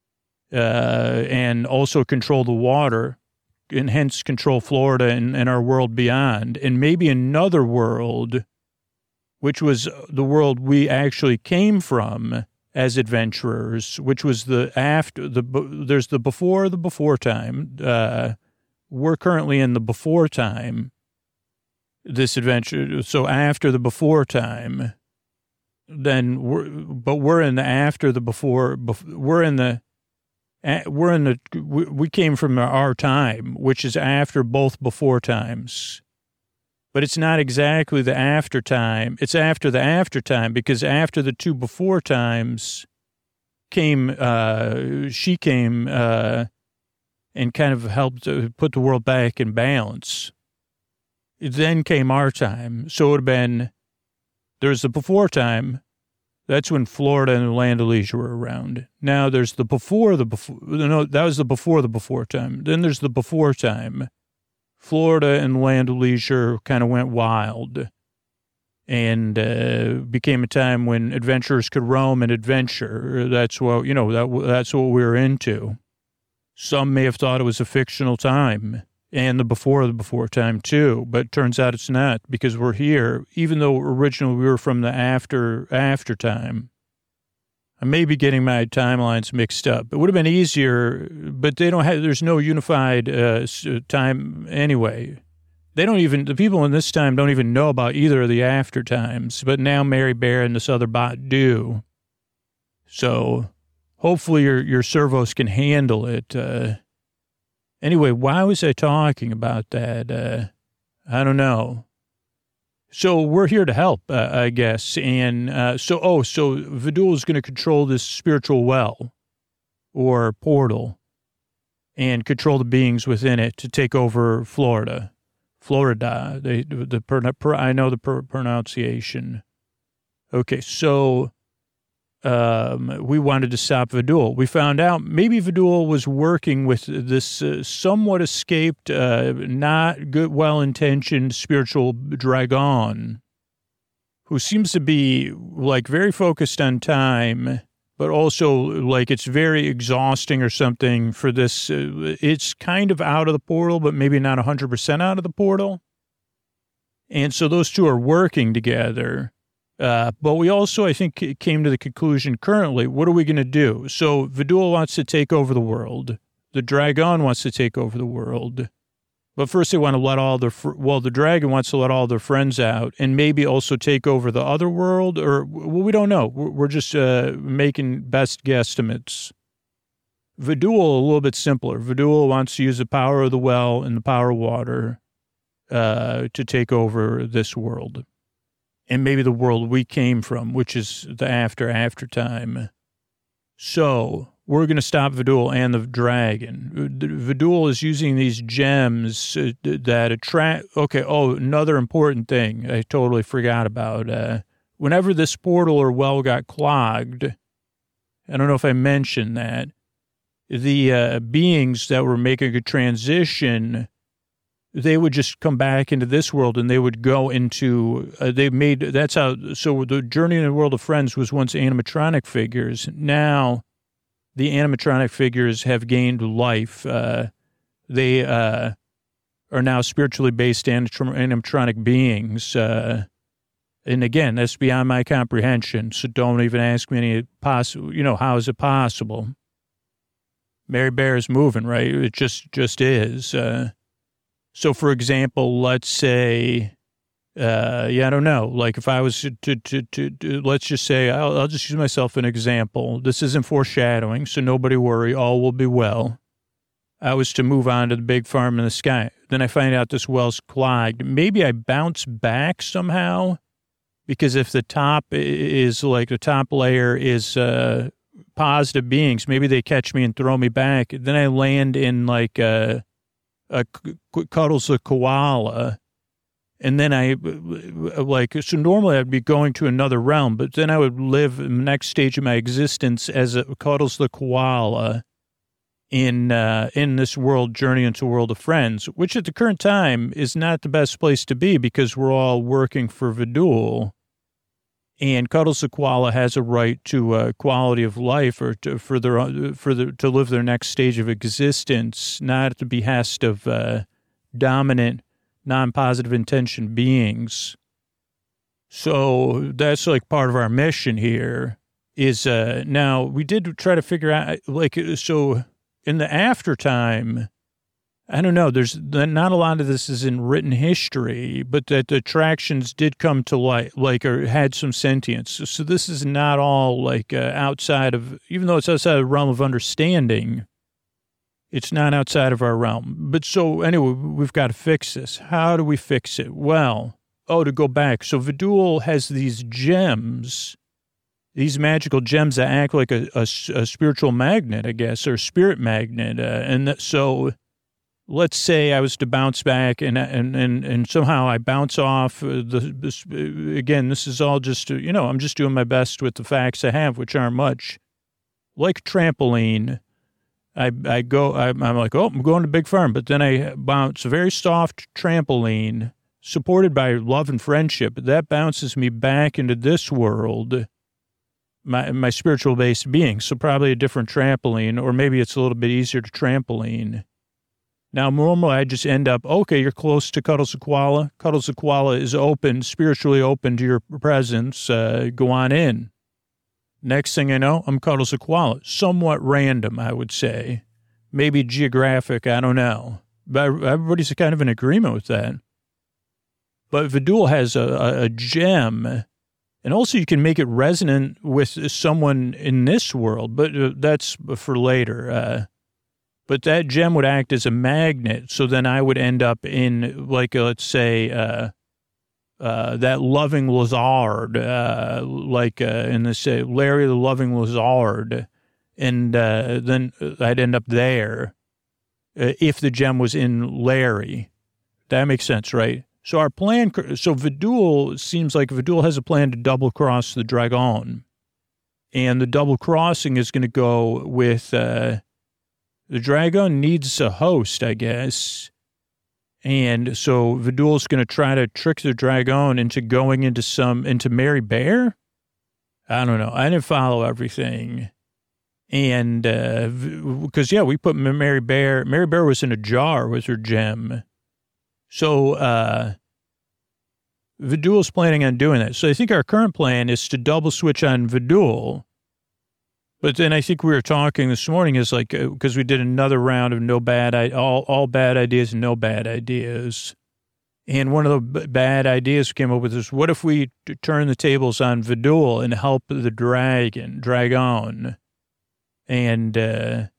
and also control the water and hence control Florida and our world beyond. And maybe another world, which was the world we actually came from as adventurers, which was there's the before time. We're currently in the before time. This adventure. So after the before time, then we're in the after the before. We came from our time, which is after both before times, but it's not exactly the after time. It's after the after time because after the two before times came, she came and kind of helped put the world back in balance. Then came our time. So it would have been, there's the before time. That's when Florida and the Land of Leisure were around. Now there's the before, no, that was the before time. Then there's the before time. Florida and the Land of Leisure kind of went wild and became a time when adventurers could roam and adventure. That's what, that's what we were into. Some may have thought it was a fictional time. And the before time too, but it turns out it's not because we're here, even though originally we were from the after time. I may be getting my timelines mixed up. It would have been easier, but there's no unified time anyway. The people in this time don't even know about either of the after times, but now Mary Bear and this other bot do. So hopefully your servos can handle it. Anyway, why was I talking about that? I don't know. So we're here to help, I guess. And so Vidul is going to control this spiritual well or portal and control the beings within it to take over Florida. I know the pronunciation. Okay, so we wanted to stop Vidul. We found out maybe Vidul was working with this somewhat escaped, not good, well-intentioned spiritual dragon who seems to be like very focused on time, but also like it's very exhausting or something for this. It's kind of out of the portal, but maybe not 100% out of the portal. And so those two are working together. But we also, I think, came to the conclusion currently, what are we going to do? So Vidul wants to take over the world. The dragon wants to take over the world. But first they want to let the dragon wants to let all their friends out and maybe also take over the other world we don't know. We're just making best guesstimates. Vidul, a little bit simpler. Vidul wants to use the power of the well and the power of water to take over this world. And maybe the world we came from, which is the after time. So we're going to stop Vidul and the dragon. Vidul is using these gems that attract. Okay. Oh, another important thing I totally forgot about. Whenever this portal or well got clogged, I don't know if I mentioned that, the beings that were making a transition, they would just come back into this world and they would go into, so the journey in the world of friends was once animatronic figures. Now the animatronic figures have gained life. They are now spiritually based animatronic beings. And again, that's beyond my comprehension. So don't even ask me any how is it possible? Mary Bear is moving, right? It just is. So, for example, let's say, I don't know. Like if I was to let's just say, I'll just use myself an example. This isn't foreshadowing, so nobody worry. All will be well. I was to move on to the big farm in the sky. Then I find out this well's clogged. Maybe I bounce back somehow, because if the top is like the top layer is positive beings, maybe they catch me and throw me back. Then I land in like Cuddles the koala. And then so normally I'd be going to another realm, but then I would live the next stage of my existence as a Cuddles the koala in this world, journey into a world of friends, which at the current time is not the best place to be because we're all working for Vidul. And Cuddles the koala has a right to quality of life, or to live their next stage of existence, not at the behest of dominant, non-positive intention beings. So that's like part of our mission here. Is now we did try to figure out so in the aftertime. I don't know. There's not a lot of this is in written history, but that the attractions did come to light, or had some sentience. So this is not all outside of, even though it's outside the realm of understanding, it's not outside of our realm. But so anyway, we've got to fix this. How do we fix it? Well, to go back. So Vidul has these gems, these magical gems that act like a spiritual magnet, I guess, or spirit magnet. So let's say I was to bounce back and somehow I bounce off again, this is all just, I'm just doing my best with the facts I have, which aren't much. Like trampoline, I'm like, I'm going to Big Farm, but then I bounce a very soft trampoline supported by love and friendship. That bounces me back into this world, my spiritual based being. So probably a different trampoline, or maybe it's a little bit easier to trampoline. Now, normally I just end up, okay, you're close to Cuddles the koala. Cuddles the koala is open, spiritually open to your presence. Go on in. Next thing I know, I'm Cuddles the koala. Somewhat random, I would say. Maybe geographic, I don't know. But everybody's kind of in agreement with that. But Vidul has a gem, and also you can make it resonant with someone in this world, but that's for later. But that gem would act as a magnet, so then I would end up in, let's say, that loving lizard, in this Larry the Loving Lizard, and then I'd end up there if the gem was in Larry. That makes sense, right? So our plan, so Vidul, seems like Vidul has a plan to double-cross the dragon, and the double-crossing is going to go with... the dragon needs a host, I guess. And so Vidul's going to try to trick the dragon into going into Mary Bear? I don't know. I didn't follow everything. And, because, we put Mary Bear was in a jar with her gem. So, Vidul's planning on doing that. So I think our current plan is to double switch on Vidul. But then I think we were talking this morning is because we did another round of all bad ideas and no bad ideas. And one of the bad ideas we came up with is, what if we turn the tables on Vidul and help the dragon? And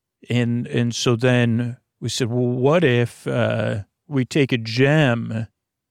so then we said, well, what if we take a gem,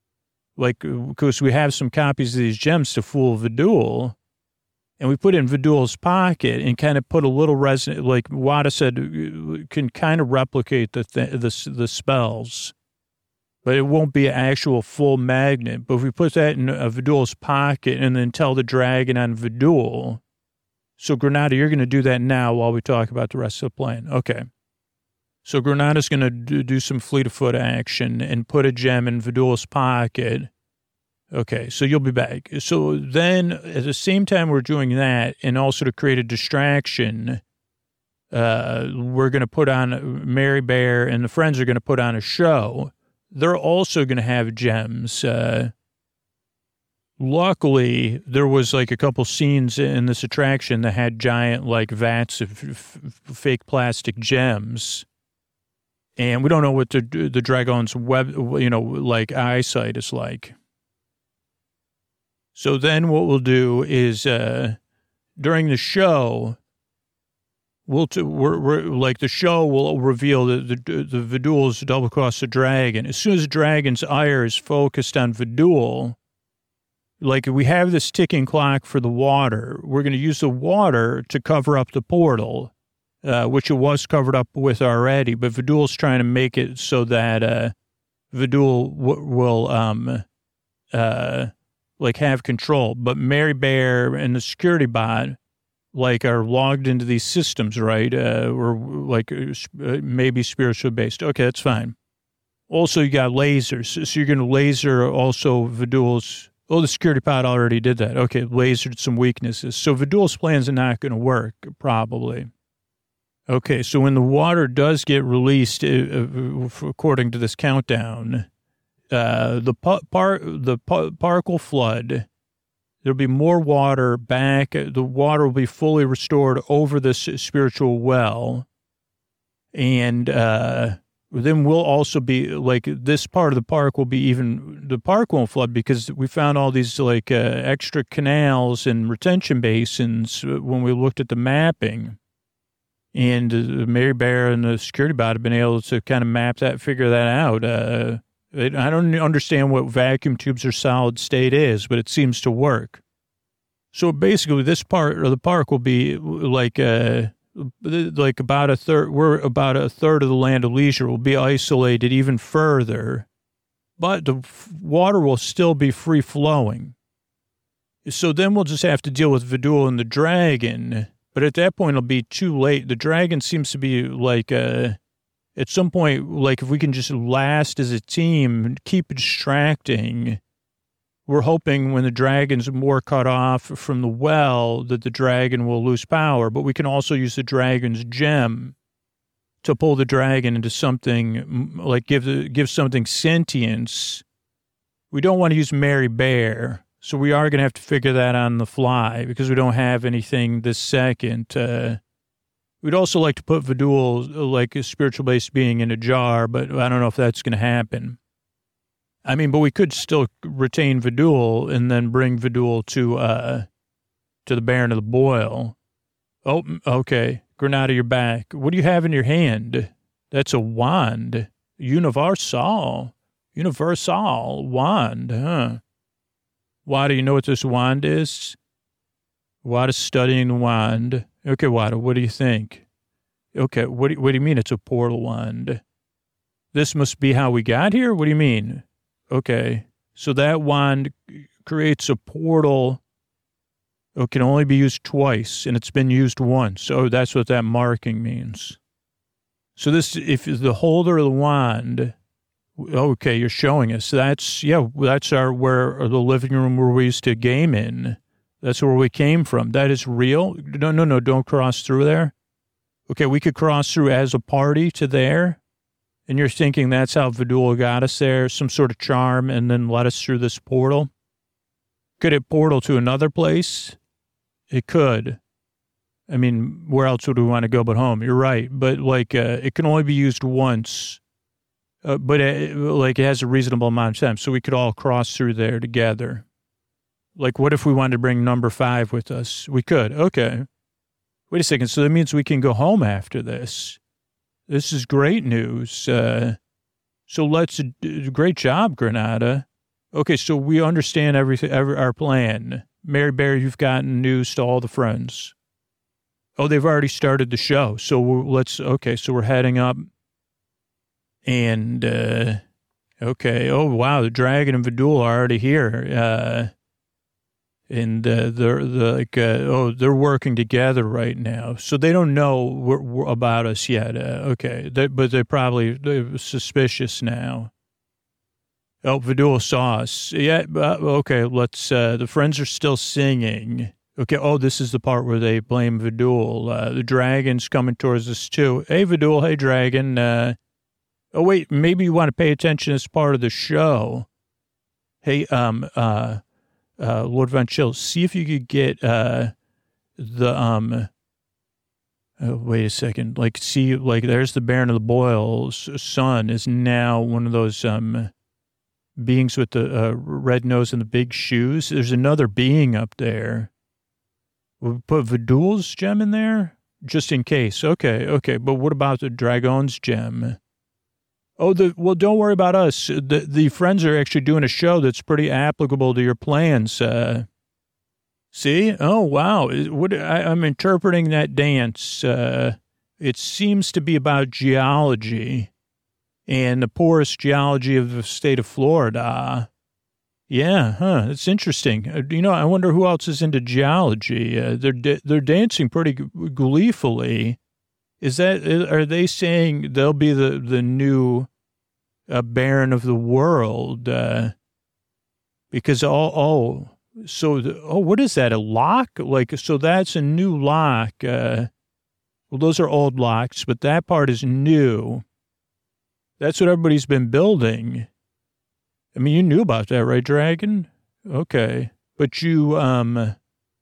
because we have some copies of these gems to fool Vidul, and we put it in Vidul's pocket and kind of put a little resonant, like Wada said, can kind of replicate the spells, but it won't be an actual full magnet. But if we put that in Vidul's pocket and then tell the dragon on Vidul, so Granada, you're going to do that now while we talk about the rest of the plan. Okay. So Granada's going to do some fleet of foot action and put a gem in Vidul's pocket. Okay, so you'll be back. So then at the same time we're doing that, and also to create a distraction, we're going to put on Mary Bear and the friends are going to put on a show. They're also going to have gems. Luckily, there was a couple scenes in this attraction that had giant vats of fake plastic gems. And we don't know what the Dragon's web, like eyesight is like. So then what we'll do is during the show, the show will reveal that the Vidul's double-crossed the dragon. As soon as the dragon's ire is focused on Vidul, like we have this ticking clock for the water, we're going to use the water to cover up the portal, which it was covered up with already, but Vidul's trying to make it so that Vidul will have control. But Mary Bear and the security bot are logged into these systems, right? Or maybe spiritual based. Okay, that's fine. Also, you got lasers. So you're going to laser also Vidul's. Oh, the security pod already did that. Okay, lasered some weaknesses. So Vidul's plans are not going to work, probably. Okay, so when the water does get released, according to this countdown, the park will flood. There'll be more water back. The water will be fully restored over this spiritual well. And then we'll also be, this part of the park will be the park won't flood because we found all these, extra canals and retention basins when we looked at the mapping. And Mary Bear and the security bot have been able to kind of map that, figure that out. I don't understand what vacuum tubes or solid state is, but it seems to work. So basically, this part of the park will be about a third. We're about a third of the Land of Leisure will be isolated even further, but the water will still be free flowing. So then we'll just have to deal with Vidul and the dragon. But at that point, it'll be too late. The dragon seems to be at some point, if we can just last as a team, keep distracting, we're hoping when the dragon's more cut off from the well that the dragon will lose power. But we can also use the dragon's gem to pull the dragon into something, give something sentience. We don't want to use Mary Bear, so we are going to have to figure that on the fly because we don't have anything this second. We'd also like to put Vidul, a spiritual-based being, in a jar, but I don't know if that's going to happen. I mean, but we could still retain Vidul and then bring Vidul to the Baron of the Boil. Oh, okay. Granada, you're back. What do you have in your hand? That's a wand. Universal wand, huh? Wada, you know what this wand is? Wada's studying the wand. Okay, Wada, what do you think? Okay, what do you mean it's a portal wand? This must be how we got here? What do you mean? Okay, so that wand creates a portal. It can only be used twice, and it's been used once. Oh, that's what that marking means. So this, if the holder of the wand, okay, you're showing us. That's where the living room where we used to game in. That's where we came from. That is real? No, don't cross through there. Okay, we could cross through as a party to there. And you're thinking that's how Vidul got us there, some sort of charm, and then let us through this portal? Could it portal to another place? It could. I mean, where else would we want to go but home? You're right. But, it can only be used once. But, it has a reasonable amount of time. So we could all cross through there together. What if we wanted to bring number 5 with us? We could. Okay. Wait a second. So that means we can go home after this. This is great news. So great job, Granada. Okay, so we understand our plan. Mary Bear, you've gotten news to all the friends. Oh, they've already started the show. So so we're heading up. And, okay. Oh, wow. The dragon and Vidul are already here. And they're working together right now. So they don't know about us yet. Okay. But they're suspicious now. Oh, Vidul saw us. Yeah, okay, let's, the friends are still singing. Okay, oh, this is the part where they blame Vidul. The dragon's coming towards us, too. Hey, Vidul, hey, dragon. Oh, wait, maybe you want to pay attention as part of the show. Hey, Lord Von Chill, see if you could get, Wait a second. Like, see, like, there's the Baron of the Boils' son is now one of those beings with the red nose and the big shoes. There's another being up there. We'll put Vidul's gem in there just in case. Okay. But what about the Dragon's gem? Oh, well, don't worry about us. The friends are actually doing a show that's pretty applicable to your plans. See? Oh, wow. I'm interpreting that dance. It seems to be about geology and the porous geology of the state of Florida. Yeah, It's interesting. I wonder who else is into geology. They're dancing pretty gleefully. Are they saying they'll be the new Baron of the world? Because what is that? A lock? So that's a new lock. Well, those are old locks, but that part is new. That's what everybody's been building. I mean, you knew about that, right, Dragon? Okay. But you, but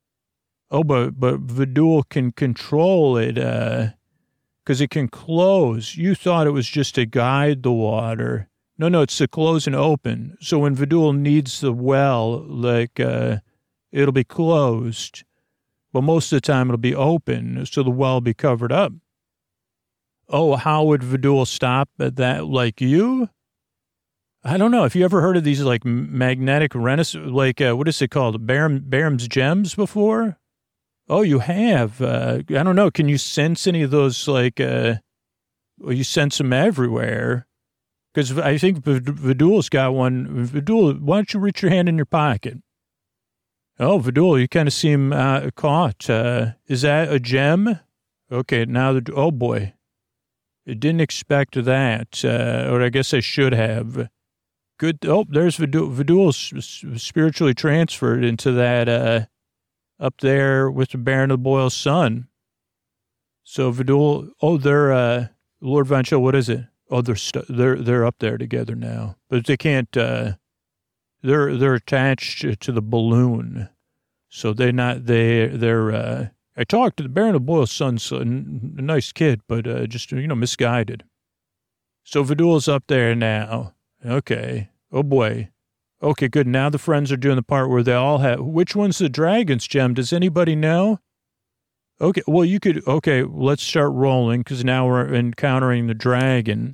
Vidul can control it, because it can close. You thought it was just to guide the water. No, it's to close and open. So when Vidul needs the well, it'll be closed, but most of the time it'll be open, so the well will be covered up. Oh, how would Vidul stop at that? Like you? I don't know. Have you ever heard of these like magnetic renaissance, what is it called? Baron's gems before? Oh, you have. I don't know. Can you sense any of those? You sense them everywhere. Because I think Vidul's got one. Vidul, why don't you reach your hand in your pocket? Oh, Vidul, you kind of seem caught. Is that a gem? Okay, now oh boy. I didn't expect that, or I guess I should have. Good. Oh, there's Vidul. Vidul's spiritually transferred into that up there with the Baron of the Boils' son. So Vidul. Oh, they're Lord Von Chill. What is it? Oh, they're up there together now, but they can't. They're attached to the balloon, so they're not. They're. I talked to the Baron of the Boils' son, a nice kid, but just misguided. So Vidul's up there now. Okay. Oh, boy. Okay, good. Now the friends are doing the part where they all have... Which one's the dragon's gem? Does anybody know? Okay, well, you could... Okay, let's start rolling, because now we're encountering the dragon.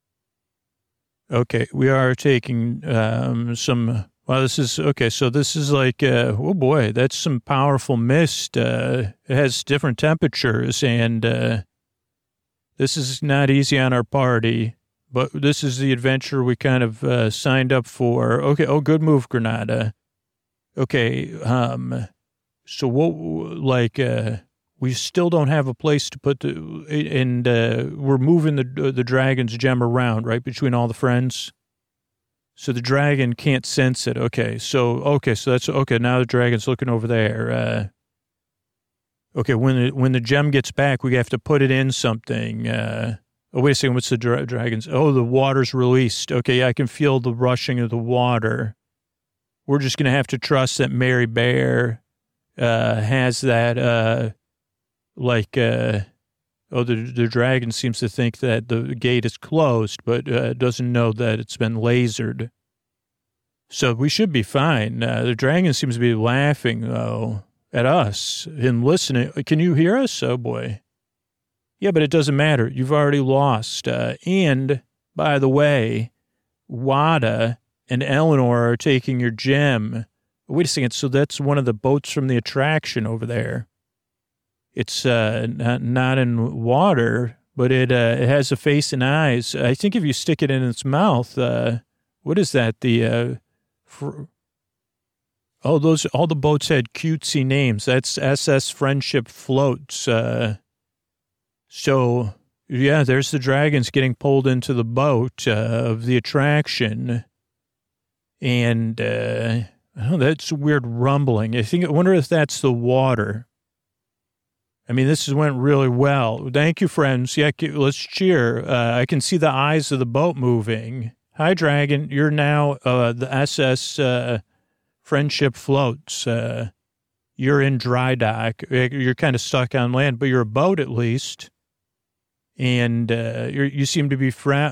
Okay, we are taking some... Well, this is... Okay, so this is like... oh, boy, that's some powerful mist. It has different temperatures, and this is not easy on our party. But this is the adventure we kind of signed up for. Okay. Oh, good move, Granada. Okay. So what? We still don't have a place to put we're moving the dragon's gem around, right, between all the friends. So the dragon can't sense it. Okay. So that's okay. Now the dragon's looking over there. Okay. When the gem gets back, we have to put it in something. Oh, wait a second. What's the dragon's? Oh, the water's released. Okay, I can feel the rushing of the water. We're just going to have to trust that Mary Bear has that, the dragon seems to think that the gate is closed, but doesn't know that it's been lasered. So we should be fine. The dragon seems to be laughing, though, at us and listening. Can you hear us? Oh, boy. Yeah, but it doesn't matter. You've already lost. And, by the way, Wada and Eleanor are taking your gem. Wait a second. So that's one of the boats from the attraction over there. It's not in water, but it has a face and eyes. I think if you stick it in its mouth, what is that? All the boats had cutesy names. That's SS Friendship Floats. So, yeah, there's the dragons getting pulled into the boat of the attraction. And, that's weird rumbling. I wonder if that's the water. I mean, this went really well. Thank you, friends. Yeah, let's cheer. I can see the eyes of the boat moving. Hi, dragon. You're now the SS Friendship Floats. you're in dry dock. You're kind of stuck on land, but you're a boat at least. And you seem to be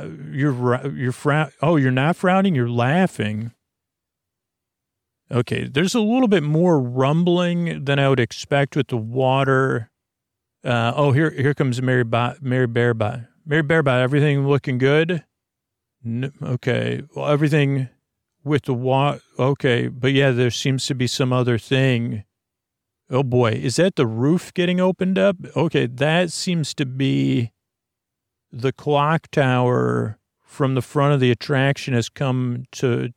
you're not frowning, you're laughing. Okay, there's a little bit more rumbling than I would expect with the water. Here comes Mary Bearbot. Mary Bearbot, everything looking good? Okay, well, everything with the water. Okay, but yeah, there seems to be some other thing. Oh boy, is that the roof getting opened up? Okay, that seems to be the clock tower from the front of the attraction has come to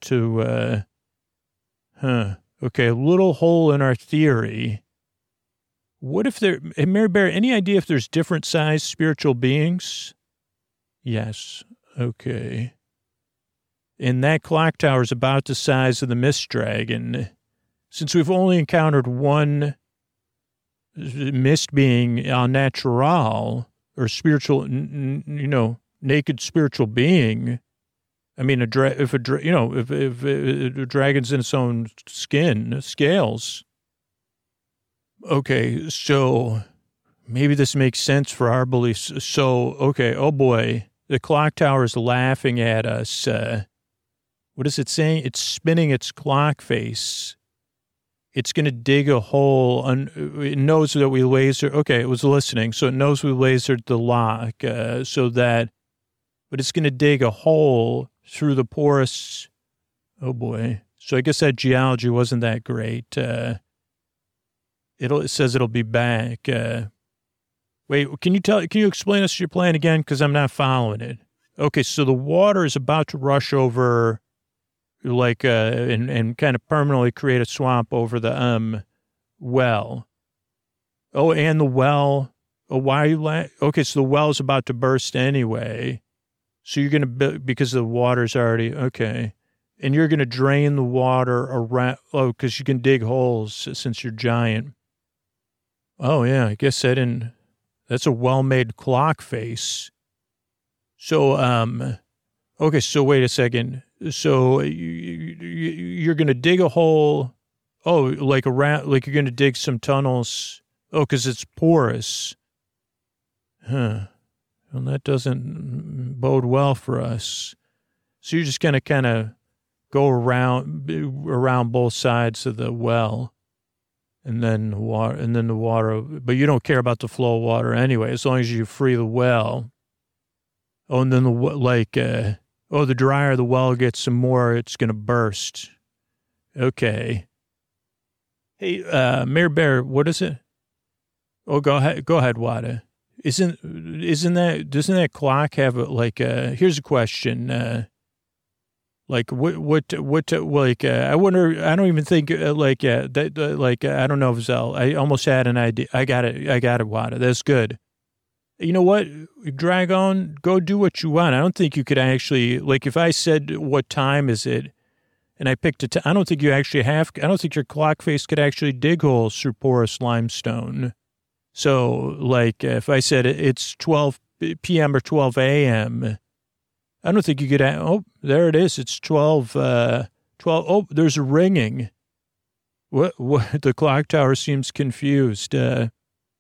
okay, a little hole in our theory. What if Mary Bear, any idea if there's different sized spiritual beings? Yes. Okay. And that clock tower is about the size of the Mist Dragon. Since we've only encountered one mist being natural or spiritual, naked spiritual being. I mean, if a dragon's in its own skin, scales. Okay, so maybe this makes sense for our beliefs. So, okay, oh boy, the clock tower is laughing at us. What is it saying? It's spinning its clock face. It's going to dig a hole. It knows that we laser. Okay, it was listening, so it knows we lasered the lock. But it's going to dig a hole through the porous. Oh boy. So I guess that geology wasn't that great. It says it'll be back. Wait, can you explain us your plan again? Because I'm not following it. Okay, so the water is about to rush over, and kind of permanently create a swamp over the well. Oh, and the well. Oh, why are you okay, so the well is about to burst anyway. So you're going to, because the water's already, okay. And you're going to drain the water around, because you can dig holes since you're giant. Oh, yeah, I guess that's a well-made clock face. So, okay, so wait a second. So you're going to dig a hole, like you're going to dig some tunnels. Oh, because it's porous. Huh. Well, that doesn't bode well for us. So you're just going to kind of go around both sides of the well, and then the water. But you don't care about the flow of water anyway, as long as you free the well. Oh, and then the drier the well gets, some more it's going to burst. Okay. Hey, Mayor Bear, what is it? Oh, go ahead, Wada. Doesn't that clock have here's a question. I wonder, I don't even think, I don't know if Zell, I almost had an idea. I got it, Wada. That's good. You know what, Dragon, go do what you want. I don't think you could actually, if I said, what time is it? And I picked I don't think I don't think your clock face could actually dig holes through porous limestone. So, if I said it's 12 p.m. or 12 a.m., I don't think you could, there it is. It's 12, oh, there's a ringing. What, the clock tower seems confused. Oh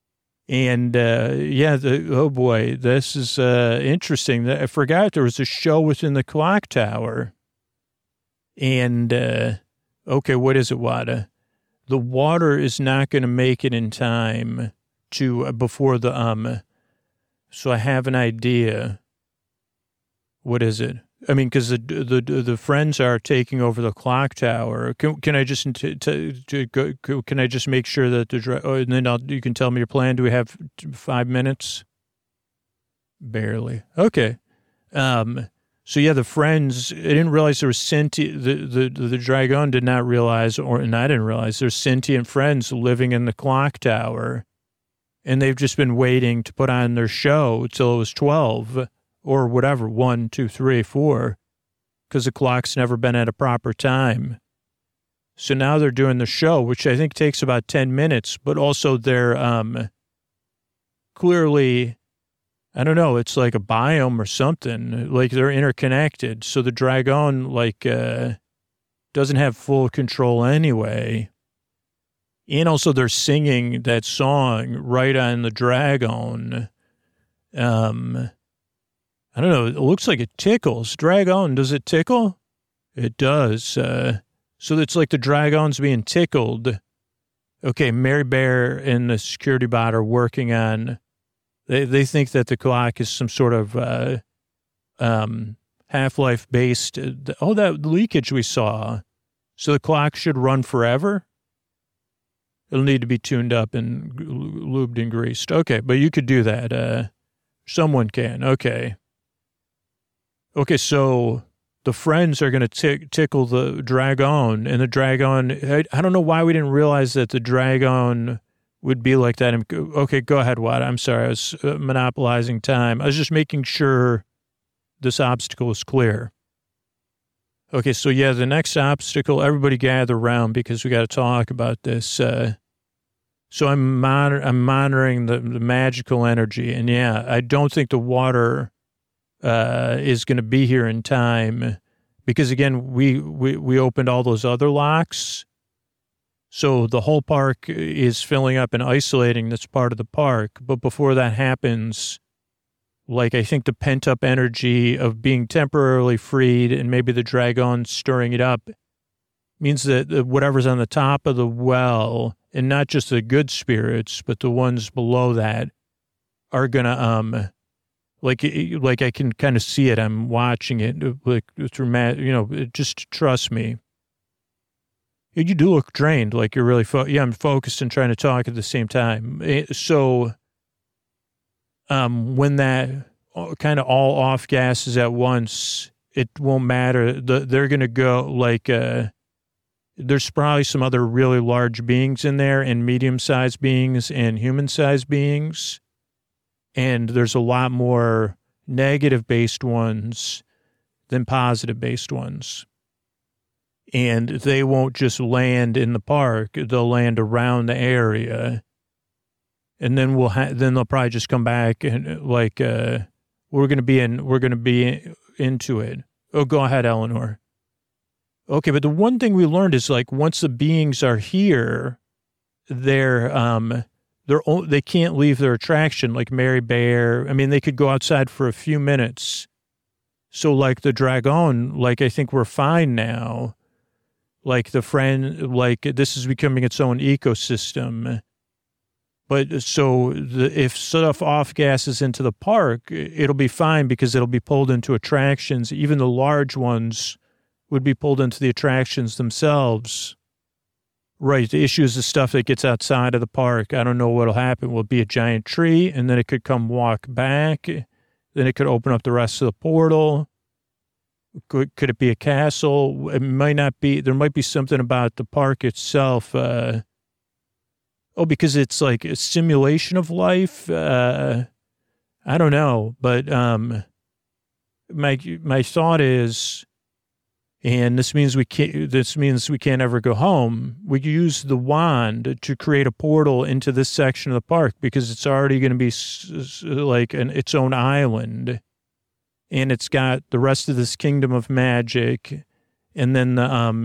boy, this is interesting. I forgot there was a show within the clock tower. And, okay, what is it, Wada? The water is not going to make it in time before the, so I have an idea. What is it? I mean, because the friends are taking over the clock tower. Can I just can I just make sure that and then you can tell me your plan? Do we have 5 minutes? Barely. Okay. So yeah, the friends. I didn't realize there was sentient. The dragon did not realize, and I didn't realize there's sentient friends living in the clock tower, and they've just been waiting to put on their show till it was 12. Or whatever, 1, 2, 3, 4, because the clock's never been at a proper time. So now they're doing the show, which I think takes about 10 minutes, but also they're clearly, I don't know, it's like a biome or something, they're interconnected. So the dragon, doesn't have full control anyway. And also they're singing that song right on the Dragon. I don't know. It looks like it tickles. Dragon, does it tickle? It does. So it's like the Dragon's being tickled. Okay, Mary Bear and the security bot are working on, they think that the clock is some sort of Half-Life based, that leakage we saw. So the clock should run forever? It'll need to be tuned up and lubed and greased. Okay, but you could do that. Someone can. Okay. Okay, so the friends are going to tickle the Dragon, and the Dragon, I don't know why we didn't realize that the Dragon would be like that. Okay, go ahead, Watt. I'm sorry. I was monopolizing time. I was just making sure this obstacle is clear. Okay, so yeah, the next obstacle, everybody gather around because we got to talk about this. So I'm monitoring the magical energy, and yeah, I don't think the water is going to be here in time because again, we opened all those other locks. So the whole park is filling up and isolating this part of the park. But before that happens, like I think the pent up energy of being temporarily freed and maybe the Dragon stirring it up means that whatever's on the top of the well, and not just the good spirits, but the ones below that are going to, like I can kind of see it. I'm watching it like through, just trust me. You do look drained, like you're really, I'm focused and trying to talk at the same time. So, when that kind of all off gases at once, it won't matter. They're going to go like, there's probably some other really large beings in there and medium-sized beings and human-sized beings. And there's a lot more negative-based ones than positive-based ones. And they won't just land in the park. They'll land around the area. And then then they'll probably just come back and like, we're going to be into it. Oh, go ahead, Eleanor. Okay. But the one thing we learned is like, once the beings are here, they can't leave their attraction, like Mary Bear. I mean, they could go outside for a few minutes. So like the Dragon, like, I think we're fine now. Like the friend, like this is becoming its own ecosystem. But so if stuff off gases into the park, it'll be fine because it'll be pulled into attractions. Even the large ones would be pulled into the attractions themselves. Right. The issue is the stuff that gets outside of the park. I don't know what'll happen. Will it be a giant tree and then it could come walk back? Then it could open up the rest of the portal. Could it be a castle? It might not be. There might be something about the park itself. Because it's like a simulation of life. I don't know, but my thought is, and this means we can't ever go home. We use the wand to create a portal into this section of the park because it's already going to be like its own island. And it's got the rest of this kingdom of magic. And then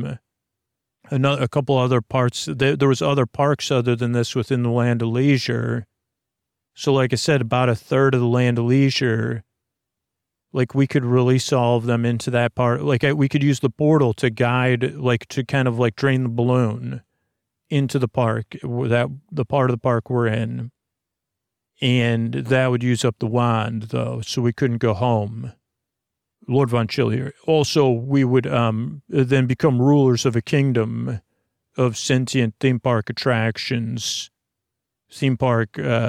a couple other parts. There was other parks other than this within the Land of Leisure. So like I said, about a third of the Land of Leisure, like we could release all of them into that part. Like we could use the portal to guide, like to kind of like drain the balloon into the park, the part of the park we're in. And that would use up the wand, though, so we couldn't go home. Lord Von Chillier. Also, we would then become rulers of a kingdom of sentient theme park attractions, theme park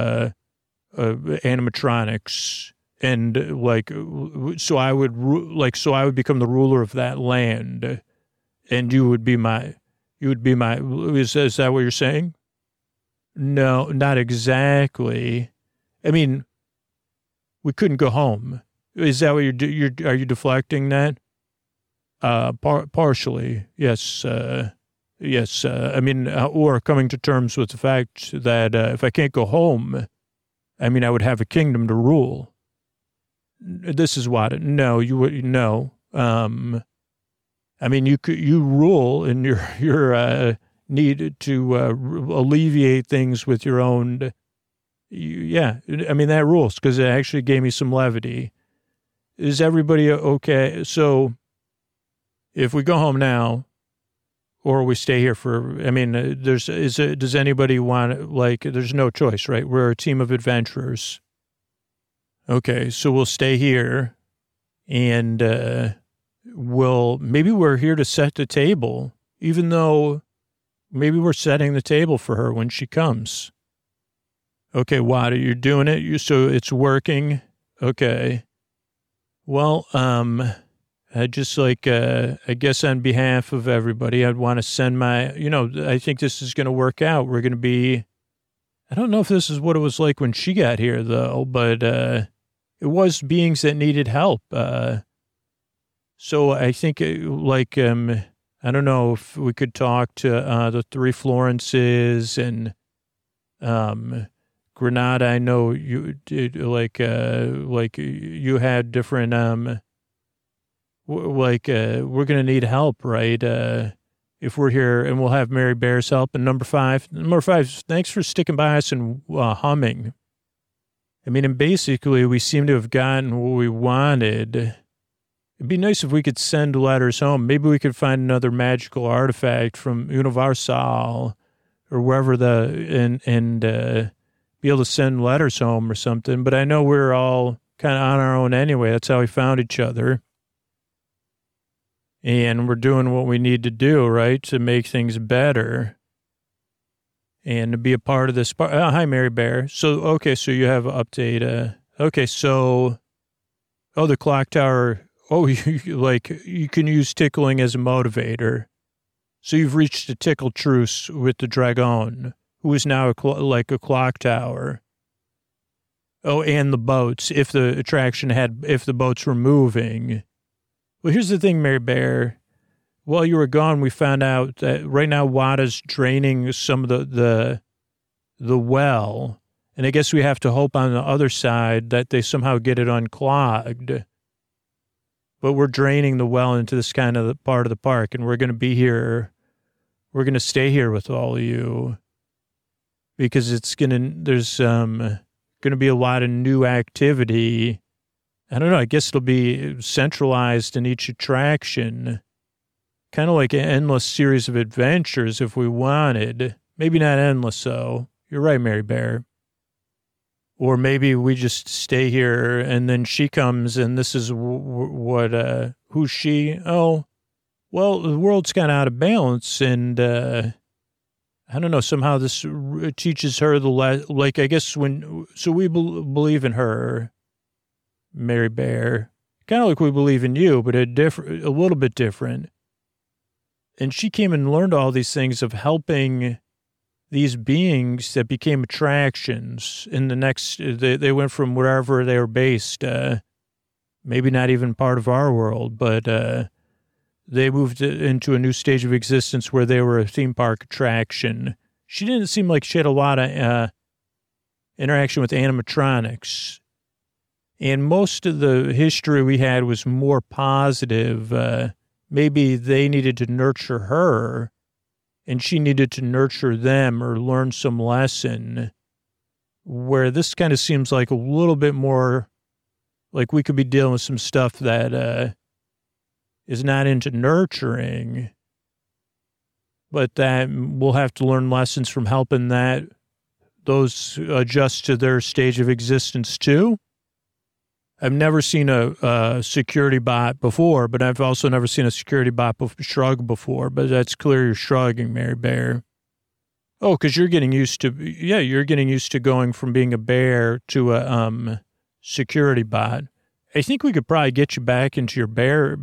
animatronics, and like, so I would become the ruler of that land, and you would be my. Is that what you're saying? No, not exactly. I mean, we couldn't go home. Is that what are you deflecting that? Partially, yes. Yes. I mean, or coming to terms with the fact that if I can't go home, I mean, I would have a kingdom to rule. This is what, no, you would, no. I mean, you rule and need to alleviate things with your own. Yeah, I mean, that rules because it actually gave me some levity. Is everybody okay? So if we go home now or we stay here for, I mean, does anybody want, like, there's no choice, right? We're a team of adventurers. Okay, so we'll stay here and maybe we're here to set the table, even though maybe we're setting the table for her when she comes. Okay, Wada, you're doing it. So it's working. Okay. Well, I just like, I guess on behalf of everybody, I'd want to send I think this is going to work out. We're going to be, I don't know if this is what it was like when she got here though, but, it was beings that needed help. So I think I don't know if we could talk to, the three Florences and, Granada. I know you did like you had different, we're going to need help, right? If we're here, and we'll have Mary Bear's help. And number five, thanks for sticking by us and humming. I mean, and basically we seem to have gotten what we wanted. It'd be nice if we could send letters home. Maybe we could find another magical artifact from Universal or wherever and be able to send letters home or something. But I know we're all kind of on our own anyway. That's how we found each other. And we're doing what we need to do, right, to make things better and to be a part of this. Hi, Mary Bear. So, okay, so you have an update. Okay, so, the clock tower. Oh, you can use tickling as a motivator. So you've reached a tickle truce with the dragon, who is now like a clock tower. Oh, and the boats, if the boats were moving. Well, here's the thing, Mary Bear. While you were gone, we found out that right now Wada's draining some of the well. And I guess we have to hope on the other side that they somehow get it unclogged. But we're draining the well into this kind of part of the park, and we're going to be here. We're going to stay here with all of you because there's going to be a lot of new activity. I don't know. I guess it'll be centralized in each attraction, kind of like an endless series of adventures if we wanted. Maybe not endless, though. You're right, Mary Bear. Or maybe we just stay here and then she comes and this is who's she? Oh, well, the world's kind of out of balance and, I don't know, somehow this teaches her I guess so we believe in her, Mary Bear, kind of like we believe in you, but a little bit different. And she came and learned all these things of helping these beings that became attractions in the next, they went from wherever they were based, maybe not even part of our world, but they moved into a new stage of existence where they were a theme park attraction. She didn't seem like she had a lot of interaction with animatronics. And most of the history we had was more positive. Maybe they needed to nurture her and she needed to nurture them or learn some lesson, where this kind of seems like a little bit more like we could be dealing with some stuff that is not into nurturing, but that we'll have to learn lessons from helping those adjust to their stage of existence too. I've never seen a security bot before, but I've also never seen a security bot shrug before, but that's clear you're shrugging, Mary Bear. Oh, because you're getting used to going from being a bear to a security bot. I think we could probably get you back into your bear.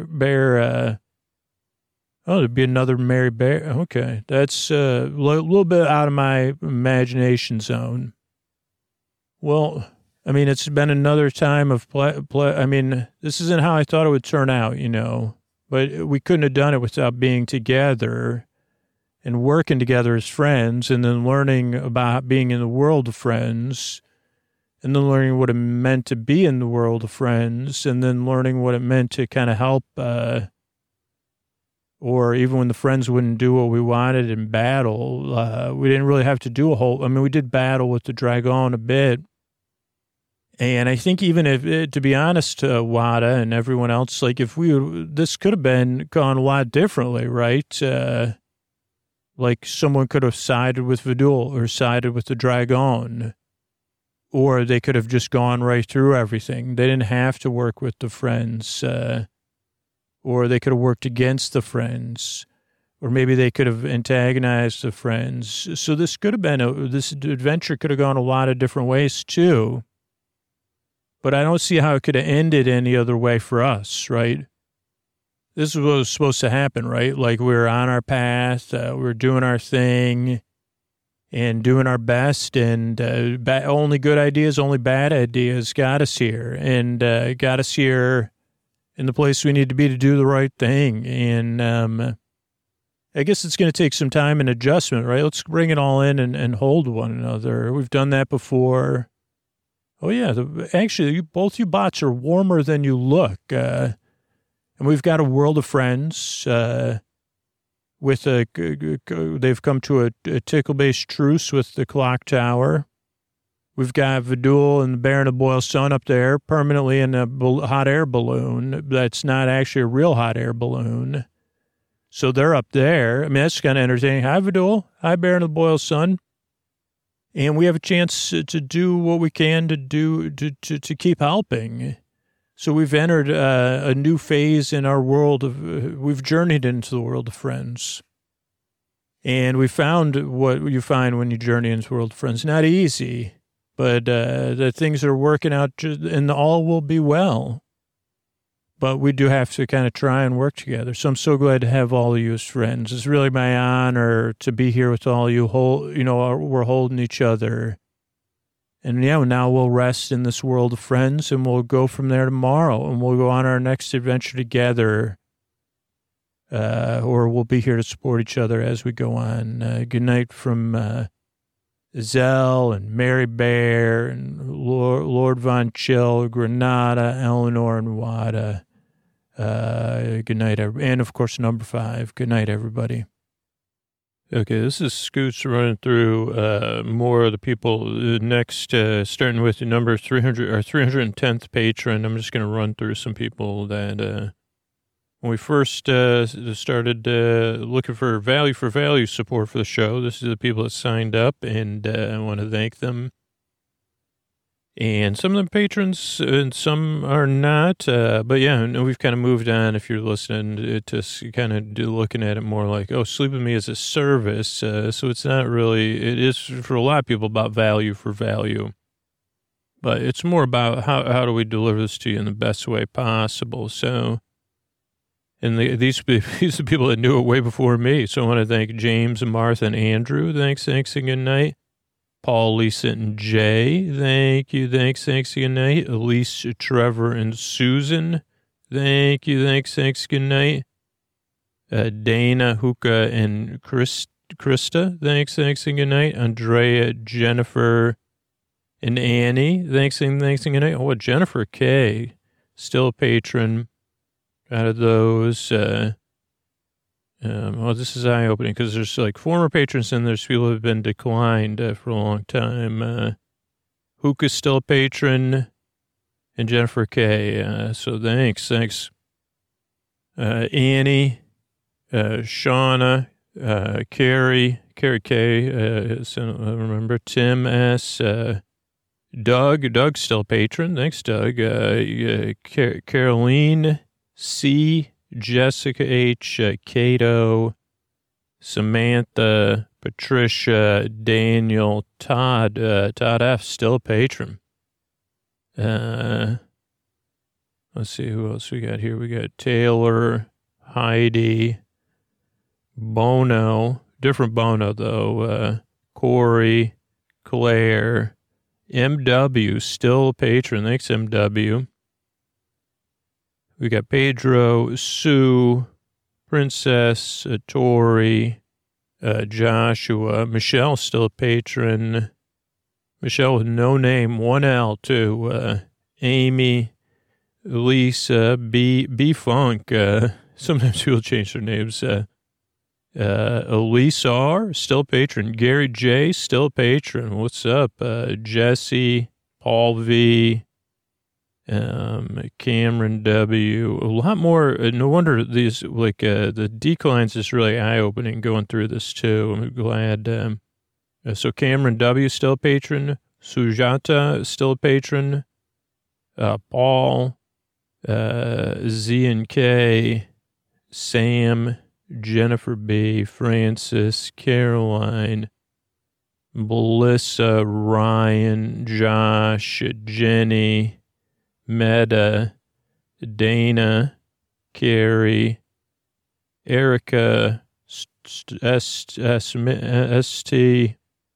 There'd be another Mary Bear. Okay, that's a little bit out of my imagination zone. Well, I mean, it's been another time of play. I mean, this isn't how I thought it would turn out, but we couldn't have done it without being together and working together as friends and then learning about being in the world of friends and then learning what it meant to be in the world of friends and then learning what it meant to kind of help, or even when the friends wouldn't do what we wanted in battle, we didn't really have to do we did battle with the Dragon a bit. And I think even if, to be honest, Wada and everyone else, like this could have gone a lot differently, right? Like someone could have sided with Vidul or sided with the Dragon, or they could have just gone right through everything. They didn't have to work with the friends, or they could have worked against the friends, or maybe they could have antagonized the friends. So this could have been this adventure could have gone a lot of different ways too. But I don't see how it could have ended any other way for us, right? This is what was supposed to happen, right? Like we were on our path, we were doing our thing and doing our best, and only good ideas, only bad ideas got us here, and got us here in the place we need to be to do the right thing. And I guess it's going to take some time and adjustment, right? Let's bring it all in and hold one another. We've done that before. Oh, yeah. Actually, both you bots are warmer than you look. And we've got a world of friends they've come to a tickle-based truce with the clock tower. We've got Vidul and the Baron of Boyle Sun up there permanently in a hot air balloon that's not actually a real hot air balloon. So they're up there. I mean, that's kind of entertaining. Hi, Vidul. Hi, Baron of Boyle Sun. And we have a chance to do what we can to keep helping. So we've entered a new phase in our world we've journeyed into the world of friends. And we found what you find when you journey into the world of friends. Not easy, but the things are working out and all will be well. But we do have to kind of try and work together. So I'm so glad to have all of you as friends. It's really my honor to be here with all of you. We're holding each other. And yeah, now we'll rest in this world of friends, and we'll go from there tomorrow, and we'll go on our next adventure together. Or we'll be here to support each other as we go on. Good night from Zell and Mary Bear and Lord Von Chill, Granada, Eleanor, and Wada. Good night, and of course, number 5. Good night, everybody. Okay, this is Scoots running through more of the people. Next, starting with the number 300 or 310th patron. I'm just going to run through some people that when we first started looking for value support for the show. This is the people that signed up, and I want to thank them. And some of them patrons, and some are not. But yeah, we've kind of moved on. If you're listening to kind of looking at it more like, oh, Sleep With Me is a service. So it's not really, it is for a lot of people about value for value. But it's more about how do we deliver this to you in the best way possible. So, and these are the people that knew it way before me. So I want to thank James and Martha and Andrew. Thanks, and good night. Paul, Lisa, and Jay, thank you, thanks, good night. Elise, Trevor, and Susan, thank you, thanks, good night. Dana, Hookah, and Krista, thanks, and good night. Andrea, Jennifer, and Annie, thanks, and good night. Oh, Jennifer K, still a patron out of those. This is eye-opening because there's like former patrons and there's people who have been declined for a long time. Hookah's still a patron, and Jennifer K. So thanks. Annie, Shauna, Carrie K. So remember Tim S. Doug's still a patron. Thanks, Doug. Caroline C. Jessica H., Cato, Samantha, Patricia, Daniel, Todd F., still a patron. Let's see who else we got here. We got Taylor, Heidi, Bono, different Bono though, Corey, Claire, MW, still a patron. Thanks, MW. We got Pedro, Sue, Princess, Tori, Joshua, Michelle, still a patron. Michelle with no name, 1 L too. Amy, Lisa, B Funk, Sometimes people change their names. Elise R, still a patron. Gary J, still a patron. What's up? Jesse, Paul V, Cameron W. A lot more. No wonder these, like, the declines is really eye-opening going through this, too. I'm glad. So Cameron W, still a patron. Sujata, still a patron. Paul, Z and K, Sam, Jennifer B, Francis, Caroline, Melissa, Ryan, Josh, Jenny, Meta, Dana, Carrie, Erica, ST,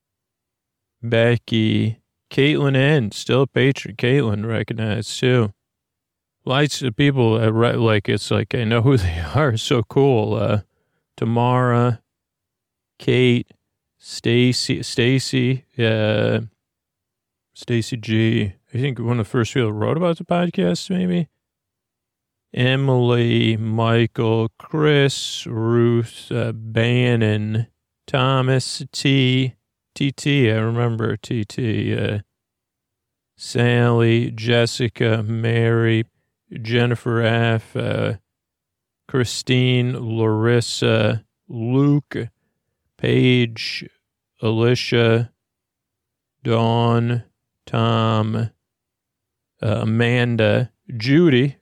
Becky, Caitlin N, still a patron. Caitlin recognized too. Lots of people, like, it's like, I know who they are. So cool. Tamara, Kate, Stacy, Stacy G. I think one of the first people who wrote about the podcast, maybe. Emily, Michael, Chris, Ruth, Bannon, Thomas, TT, I remember TT, Sally, Jessica, Mary, Jennifer F., Christine, Larissa, Luke, Paige, Alicia, Dawn, Tom, Amanda, Judy,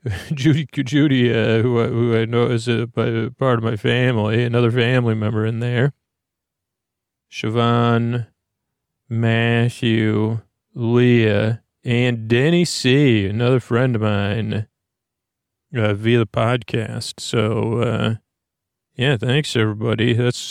who I know is a part of my family, another family member in there. Siobhan, Matthew, Leah, and Denny C., another friend of mine, via the podcast. So, yeah, thanks everybody. That's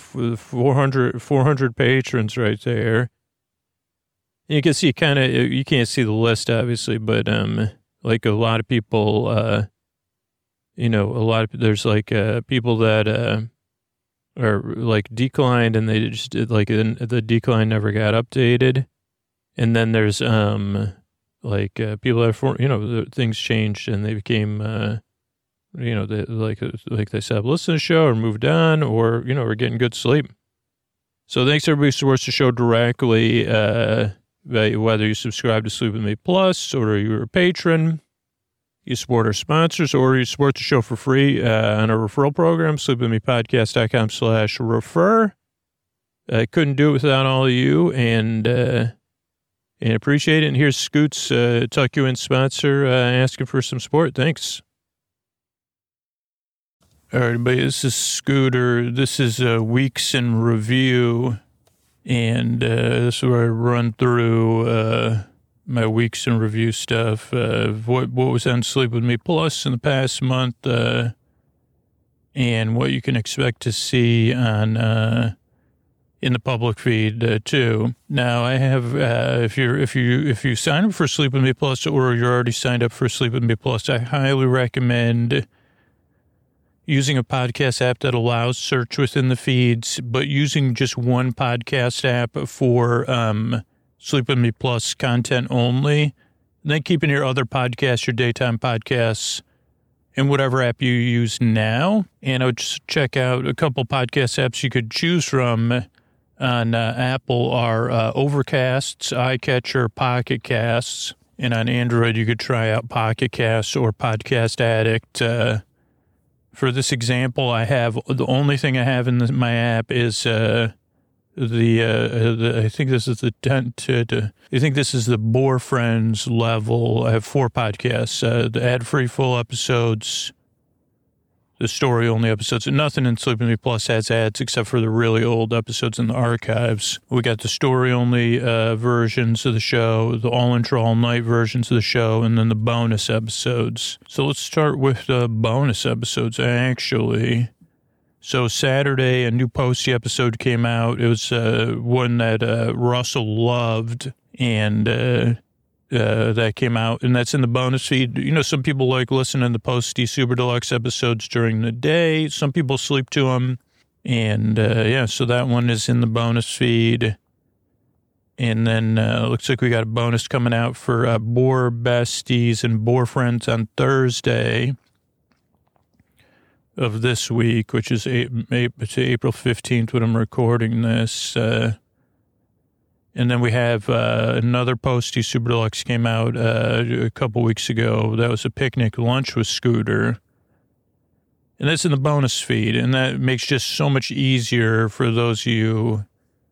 400 patrons right there. And you can see you can't see the list obviously, but like a lot of people, there's like people that are like declined, and they just did, like, the decline never got updated. And then there's people that things changed and they became they they stopped listening to the show or moved on, or are getting good sleep. So thanks everybody who supports the show directly, whether you subscribe to Sleep With Me Plus or you're a patron. You support our sponsors, or you support the show for free on our referral program, sleepwithmepodcast.com/refer. I couldn't do it without all of you, and appreciate it. And here's Scoots, Tuck You In sponsor, asking for some support. Thanks. All right, everybody, this is Scooter. This is Weeks in Review, and this is where I run through my Weeks in Review stuff, what was on Sleep With Me Plus in the past month, and what you can expect to see on in the public feed too. Now I have if you sign up for Sleep With Me Plus, or you're already signed up for Sleep With Me Plus, I highly recommend using a podcast app that allows search within the feeds, but using just one podcast app for Sleep With Me Plus content only, and then keeping your other podcasts, your daytime podcasts, in whatever app you use now. And I would just check out a couple podcast apps you could choose from on Apple are Overcasts, iCatcher, Pocket Casts, and on Android you could try out Pocket Casts or Podcast Addict. For this example, I have the only thing I have in my app is I think this is the I think this is the Bore Friends level. I have 4 podcasts, the ad-free full episodes, the story-only episodes, and nothing in Sleep With Me Plus has ads except for the really old episodes in the archives. We got the story-only versions of the show, the all-intro, all-night versions of the show, and then the bonus episodes. So let's start with the bonus episodes, actually. So Saturday, a new Posty episode came out. It was one that Russell loved, and that came out, and that's in the bonus feed. Some people like listening to the Posty Super Deluxe episodes during the day. Some people sleep to them, and so that one is in the bonus feed. And then looks like we got a bonus coming out for Bore Besties and Bore Friends on Thursday. of this week, which is April 15th when I'm recording this. And then we have another Posty Super Deluxe came out a couple weeks ago. That was a picnic lunch with Scooter. And that's in the bonus feed. And that makes just so much easier for those of you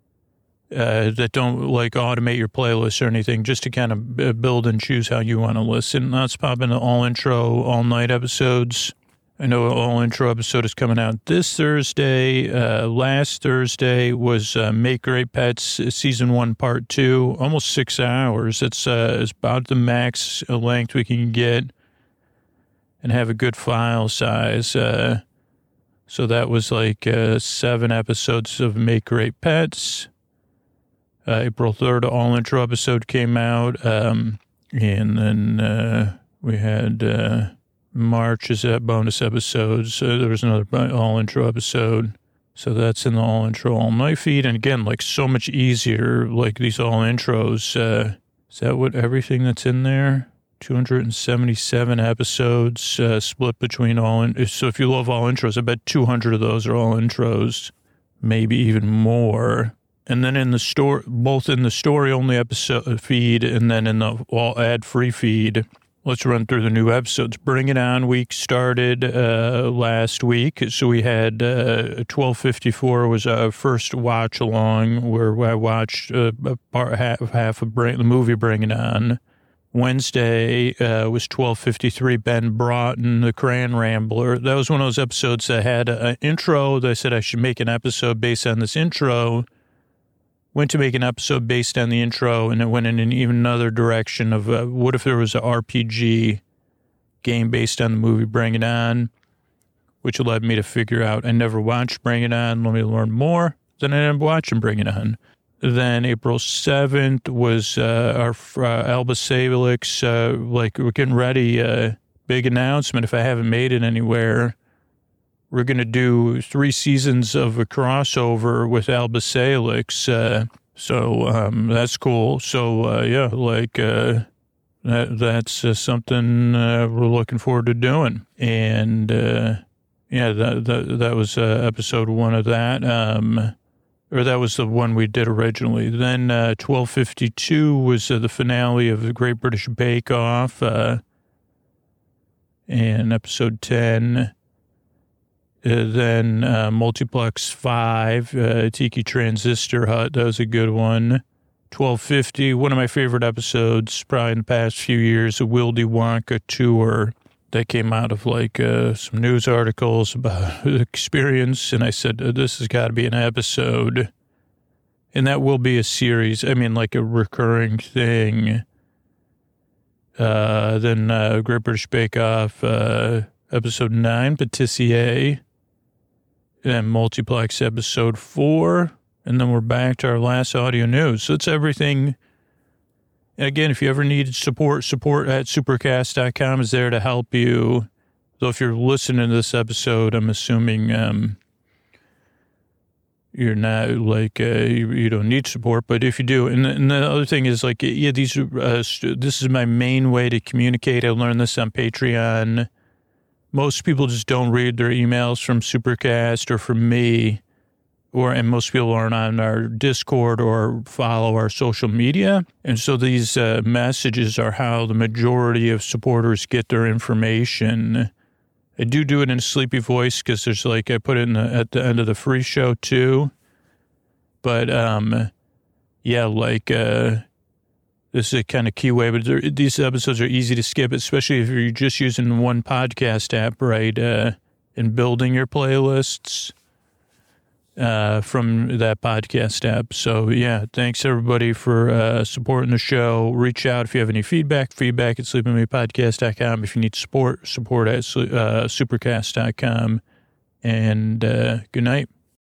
that don't like automate your playlist or anything, just to kind of build and choose how you want to listen. Let's pop into all intro, all night episodes. I know all intro episode is coming out this Thursday. Last Thursday was Make Great Pets Season 1 Part 2, almost 6 hours. It's about the max length we can get and have a good file size. So that was like 7 episodes of Make Great Pets. April 3rd, all intro episode came out. And then we had March is bonus episodes. There was another all intro episode. So that's in the all intro all night feed. And again, like so much easier, like these all intros. Is that what everything that's in there? 277 episodes split between all. So if you love all intros, I bet 200 of those are all intros, maybe even more. And then in the store, both in the story only episode feed and then in the all ad free feed. Let's run through the new episodes. Bring It On week started last week. So we had 1254 was our first watch along where I watched half of the movie Bring It On. Wednesday was 1253, Ben Broughton, the Crayon Rambler. That was one of those episodes that had an intro. That I said I should make an episode based on this intro. Went to make an episode based on the intro, and it went in an even another direction of what if there was an RPG game based on the movie Bring It On, which led me to figure out I never watched Bring It On. Let me learn more. Then I ended up watching Bring It On. Then April 7th was our Alba Salix, like we're getting ready, big announcement if I haven't made it anywhere. We're going to do 3 seasons of a crossover with Alba Salix. So that's cool. So, yeah, like that's something we're looking forward to doing. And, yeah, that was episode 1 of that. Or that was the one we did originally. Then 1252 was the finale of the Great British Bake Off. And episode 10. Then Multiplex 5, Tiki Transistor Hut. That was a good one. 1250, one of my favorite episodes probably in the past few years, a Willy Wonka tour that came out of like some news articles about the experience. And I said, this has got to be an episode. And that will be a series. I mean, like a recurring thing. Then Great British Bake Off, episode 9, Patissier. And Multiplex episode 4. And then we're back to our last audio news. So it's everything. And again, if you ever need support at supercast.com is there to help you. So if you're listening to this episode, I'm assuming you're not like, you don't need support, but if you do, and the other thing is like, yeah, this is my main way to communicate. I learned this on Patreon. Most people just don't read their emails from Supercast or from me, and most people aren't on our Discord or follow our social media. And so these messages are how the majority of supporters get their information. I do it in a sleepy voice because there's like, I put it at the end of the free show too. But, yeah, like, this is a kind of key way, but these episodes are easy to skip, especially if you're just using one podcast app, right, and building your playlists from that podcast app. So, yeah, thanks, everybody, for supporting the show. Reach out if you have any feedback at sleepingmepodcast.com. If you need support at supercast.com. And good night.